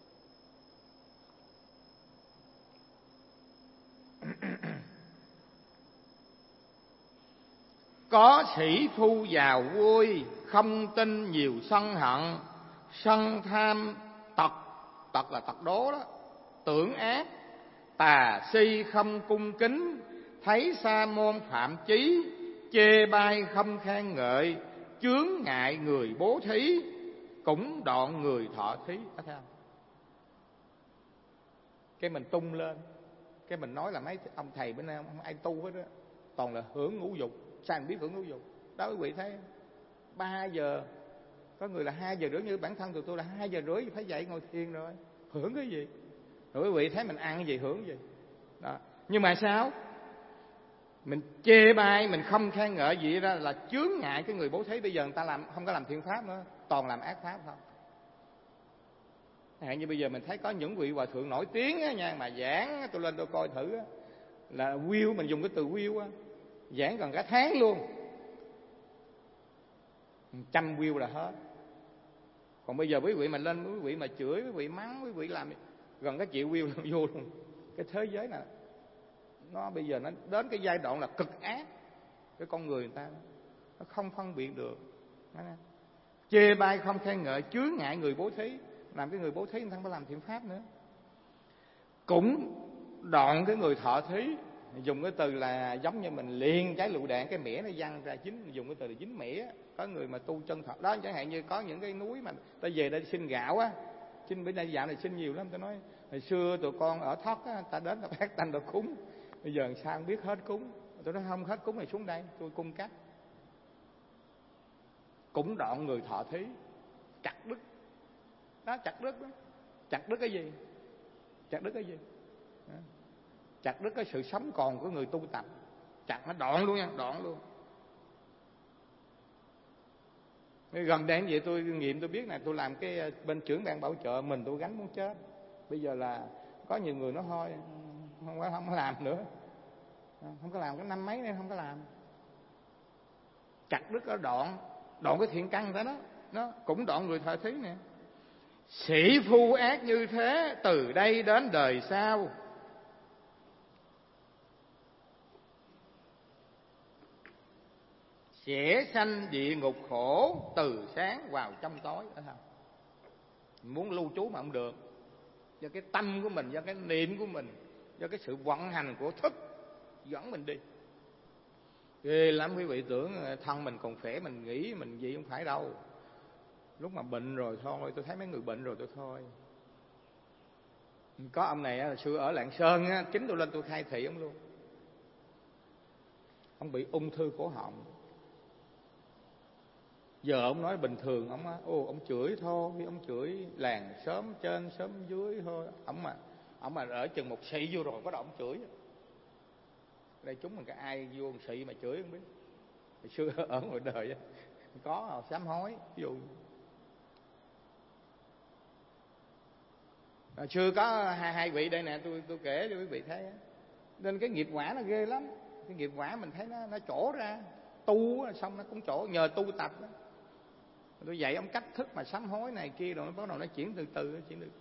Có sĩ phu giàu vui, không tin nhiều sân hận, sân tham tật, tật là tật đố đó, tưởng ác, tà si không cung kính, thấy sa môn phạm chí, chê bai không khen ngợi, chướng ngại người bố thí, cũng đoạn người thọ thí. Đó, thấy không? Cái mình tung lên, cái mình nói là mấy ông thầy bên đây không ai tu hết đó, toàn là hưởng ngũ dục. Sao mình biết hưởng ngũ dục? Đó quý vị thấy ba giờ, có người là hai giờ rưỡi, như bản thân tụi tôi là hai giờ rưỡi phải dậy ngồi thiền rồi. Hưởng cái gì? Rồi quý vị thấy mình ăn cái gì, hưởng cái gì? Đó. Nhưng mà sao? Mình chê bai, mình không khen ngợi gì đó là chướng ngại cái người bố thí. Bây giờ người ta làm không có làm thiện pháp nữa, toàn làm ác pháp không. Hạn như bây giờ mình thấy có những vị hòa thượng nổi tiếng á nha, mà giảng tôi lên tôi coi thử á, là view, mình dùng cái từ view á, giảng gần cả tháng luôn, trăm view là hết. Còn bây giờ quý vị mà lên, quý vị mà chửi, quý vị mắng, quý vị làm gần cái triệu view vô luôn. Cái thế giới này nó bây giờ nó đến cái giai đoạn là cực ác. Cái con người người ta nó không phân biệt được, chê bai không khen ngợi, chướng ngại người bố thí, làm cái người bố thí người ta không có làm thiện pháp nữa. Cũng đoạn cái người thọ thí, dùng cái từ là giống như mình liền trái lựu đạn, cái mẻ nó văng ra dính, dùng cái từ là dính mẻ. Có người mà tu chân thật đó, chẳng hạn như có những cái núi mà ta về đây xin gạo á, xin bữa nay dạo này xin nhiều lắm, ta nói Hồi xưa tụi con ở Thoát á, ta đến ta phát tanh ta cúng. Bây giờ sao không biết hết cúng. Tôi nói không hết cúng thì xuống đây, tôi cung cấp. Cũng đoạn người thọ thí, chặt đứt. Đó, chặt đứt đó. Chặt đứt cái gì? Chặt đứt cái gì? Đó. Chặt đứt cái sự sống còn của người tu tập. Chặt nó đoạn luôn nha, đoạn luôn. Gần đây vậy tôi nghiệm tôi biết này, tôi làm cái bên trưởng ban bảo trợ mình tôi gánh muốn chết. Bây giờ là có nhiều người nói thôi không có không có làm nữa, không có làm cái năm mấy nên không có làm. Chặt đứt ở đoạn, đoạn cái thiện căn đó đó, nó cũng đoạn người thọ thí nè. Sĩ phu ác như thế từ đây đến đời sau, sẽ sanh địa ngục khổ từ sáng vào trong tối. Đó không? Muốn lưu trú mà không được, do cái tâm của mình, do cái niệm của mình, do cái sự vận hành của thức dẫn mình đi. Ghê lắm quý vị, tưởng thân mình còn khỏe mình nghĩ mình gì, không phải đâu. Lúc mà bệnh rồi thôi, tôi thấy mấy người bệnh rồi tôi thôi. Có ông này là xưa ở Lạng Sơn á, chính tôi lên tôi khai thị ông luôn. Ông bị ung thư cổ họng. Giờ ông nói bình thường, ông á, ô ông chửi thôi, ông chửi làng xóm trên xóm dưới thôi. Ông mà ông mà ở chừng một xị vô rồi có đầu ông chửi. Đây chúng mình cái ai vô một xị mà chửi không biết. Hồi xưa ở ngoài đời á, có sám hối ví dụ. Hồi xưa có hai, hai vị đây nè, tôi tôi kể cho quý vị thấy. Nên cái nghiệp quả nó ghê lắm. Cái nghiệp quả mình thấy nó nó trổ ra. Tu xong nó cũng trổ, nhờ tu tập đó. Tôi dạy ông cách thức mà sám hối này kia rồi nó bắt đầu nó chuyển từ từ, nó chuyển từ.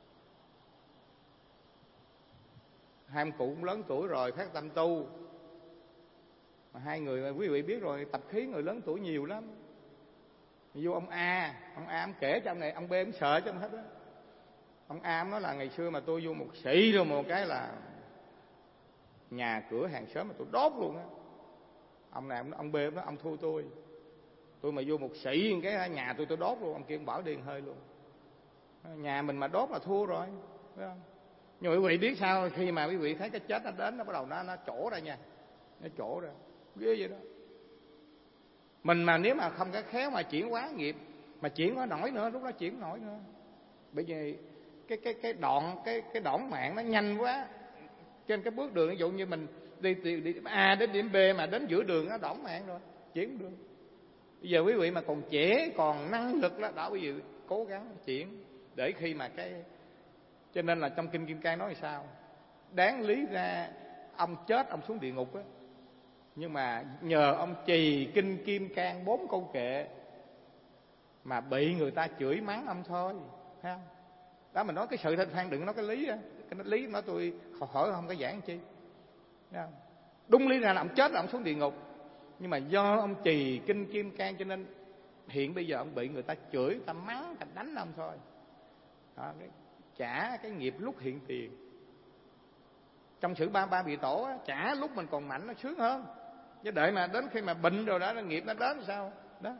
Hai ông cụ cũng lớn tuổi rồi, phát tâm tu. Mà hai người quý vị biết rồi, tập khí người lớn tuổi nhiều lắm. Vô ông A, ông A ông kể cho ông này, ông B ông sợ cho ông hết đó. Ông A ông nói là ngày xưa mà tôi vô một sĩ rồi một cái là nhà cửa hàng xóm mà tôi đốt luôn á. Ông này ông B ông nói ông thua tôi. Tôi mà vô một sĩ cái nhà tôi tôi đốt luôn. Ông kia ông bảo điên hơi luôn. Nhà mình mà đốt là thua rồi, phải không? Nhưng mà quý vị biết sao, khi mà quý vị thấy cái chết nó đến, nó bắt đầu nó nó trổ ra nha, nó trổ ra ghê vậy đó. Mình mà nếu mà không có khéo mà chuyển hóa nghiệp, mà chuyển hóa nổi nữa, lúc đó chuyển nổi nữa. Bởi vì cái cái cái đoạn cái cái đoạn mạng nó nhanh quá. Trên cái bước đường ví dụ như mình đi từ điểm A đến điểm B mà đến giữa đường nó đoạn mạng rồi, chuyển đường. Bây giờ quý vị mà còn trẻ, còn năng lực đó, đó quý vị cố gắng chuyển để khi mà cái. Cho nên là trong Kinh Kim Cang nói là sao? Đáng lý ra ông chết ông xuống địa ngục á, nhưng mà nhờ ông trì Kinh Kim Cang bốn câu kệ mà bị người ta chửi mắng ông thôi, thấy không? Đó mình nói cái sự thanh thang, đừng nói cái lý á. Cái lý nói tôi hỏi không có giảng chi, thấy không? Đúng lý ra là ông chết là ông xuống địa ngục, nhưng mà do ông trì Kinh Kim Cang cho nên hiện bây giờ ông bị người ta chửi, người ta mắng, người ta đánh ông thôi. Đó, cái, trả cái nghiệp lúc hiện tiền. Trong sử ba ba vị tổ á, trả lúc mình còn mạnh nó sướng hơn. Chứ đợi mà đến khi mà bệnh rồi đó, nghiệp nó đến sao đó.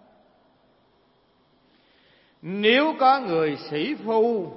Nếu có người sĩ phu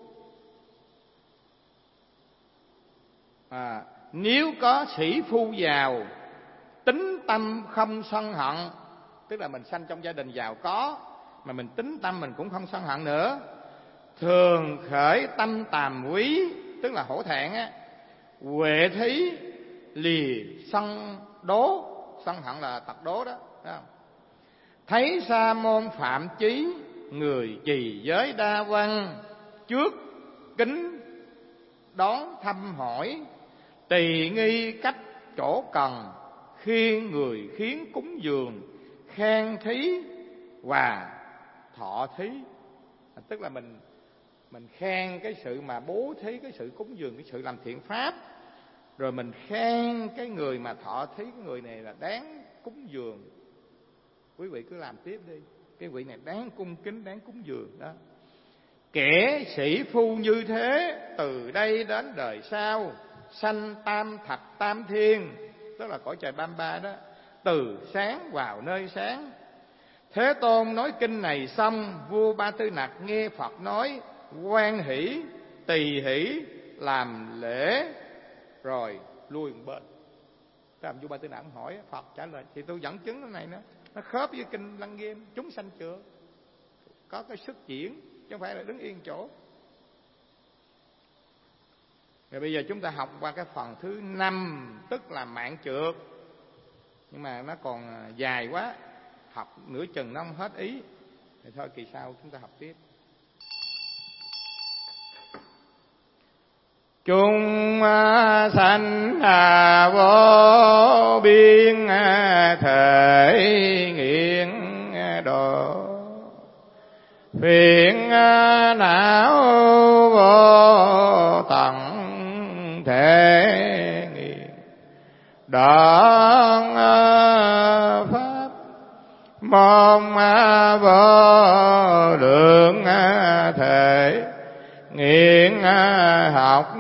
à, nếu có sĩ phu giàu, tính tâm không sân hận, tức là mình sanh trong gia đình giàu có mà mình tính tâm mình cũng không sân hận nữa, thường khởi tâm tàm quý, tức là hổ thẹn á, huệ thí lìa sân đố. Sân hận là tật đố đó, thấy không? Thấy sa môn phạm chí, người trì giới đa văn, trước kính đón thăm hỏi, tỳ nghi cách chỗ cần, khiên người khiến cúng dường, khen thí và thọ thí. Tức là mình mình khen cái sự mà bố thí, cái sự cúng dường, cái sự làm thiện pháp, rồi mình khen cái người mà thọ thí, cái người này là đáng cúng dường. Quý vị cứ làm tiếp đi, cái vị này đáng cung kính, đáng cúng dường đó. Kẻ sĩ phu như thế từ đây đến đời sau, sanh tam thập tam thiên, tức là cõi trời Bam Ba đó, từ sáng vào nơi sáng. Thế Tôn nói kinh này xong, vua Ba Tư Nặc nghe Phật nói hoan hỷ, tỳ hỷ làm lễ rồi lui một bên. Làm vua Ba Tư Nạn hỏi, Phật trả lời thì tôi dẫn chứng cái này nữa, nó khớp với kinh Lăng Nghiêm. Chúng sanh chưa có cái xuất diễn, chứ không phải là đứng yên chỗ. Rồi bây giờ chúng ta học qua cái phần thứ năm, tức là mạng trượt. Nhưng mà nó còn dài quá, học nửa chừng nó không hết ý. Thì thôi kỳ sau chúng ta học tiếp. Chúng sanh vô biên thể nghiện độ, phiền não vô tận thể nghiện, đoạn pháp môn vô lượng thể, nghiện học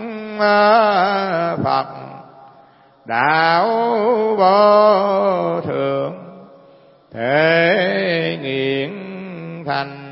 Phật đạo vô thượng, thể nghiện thành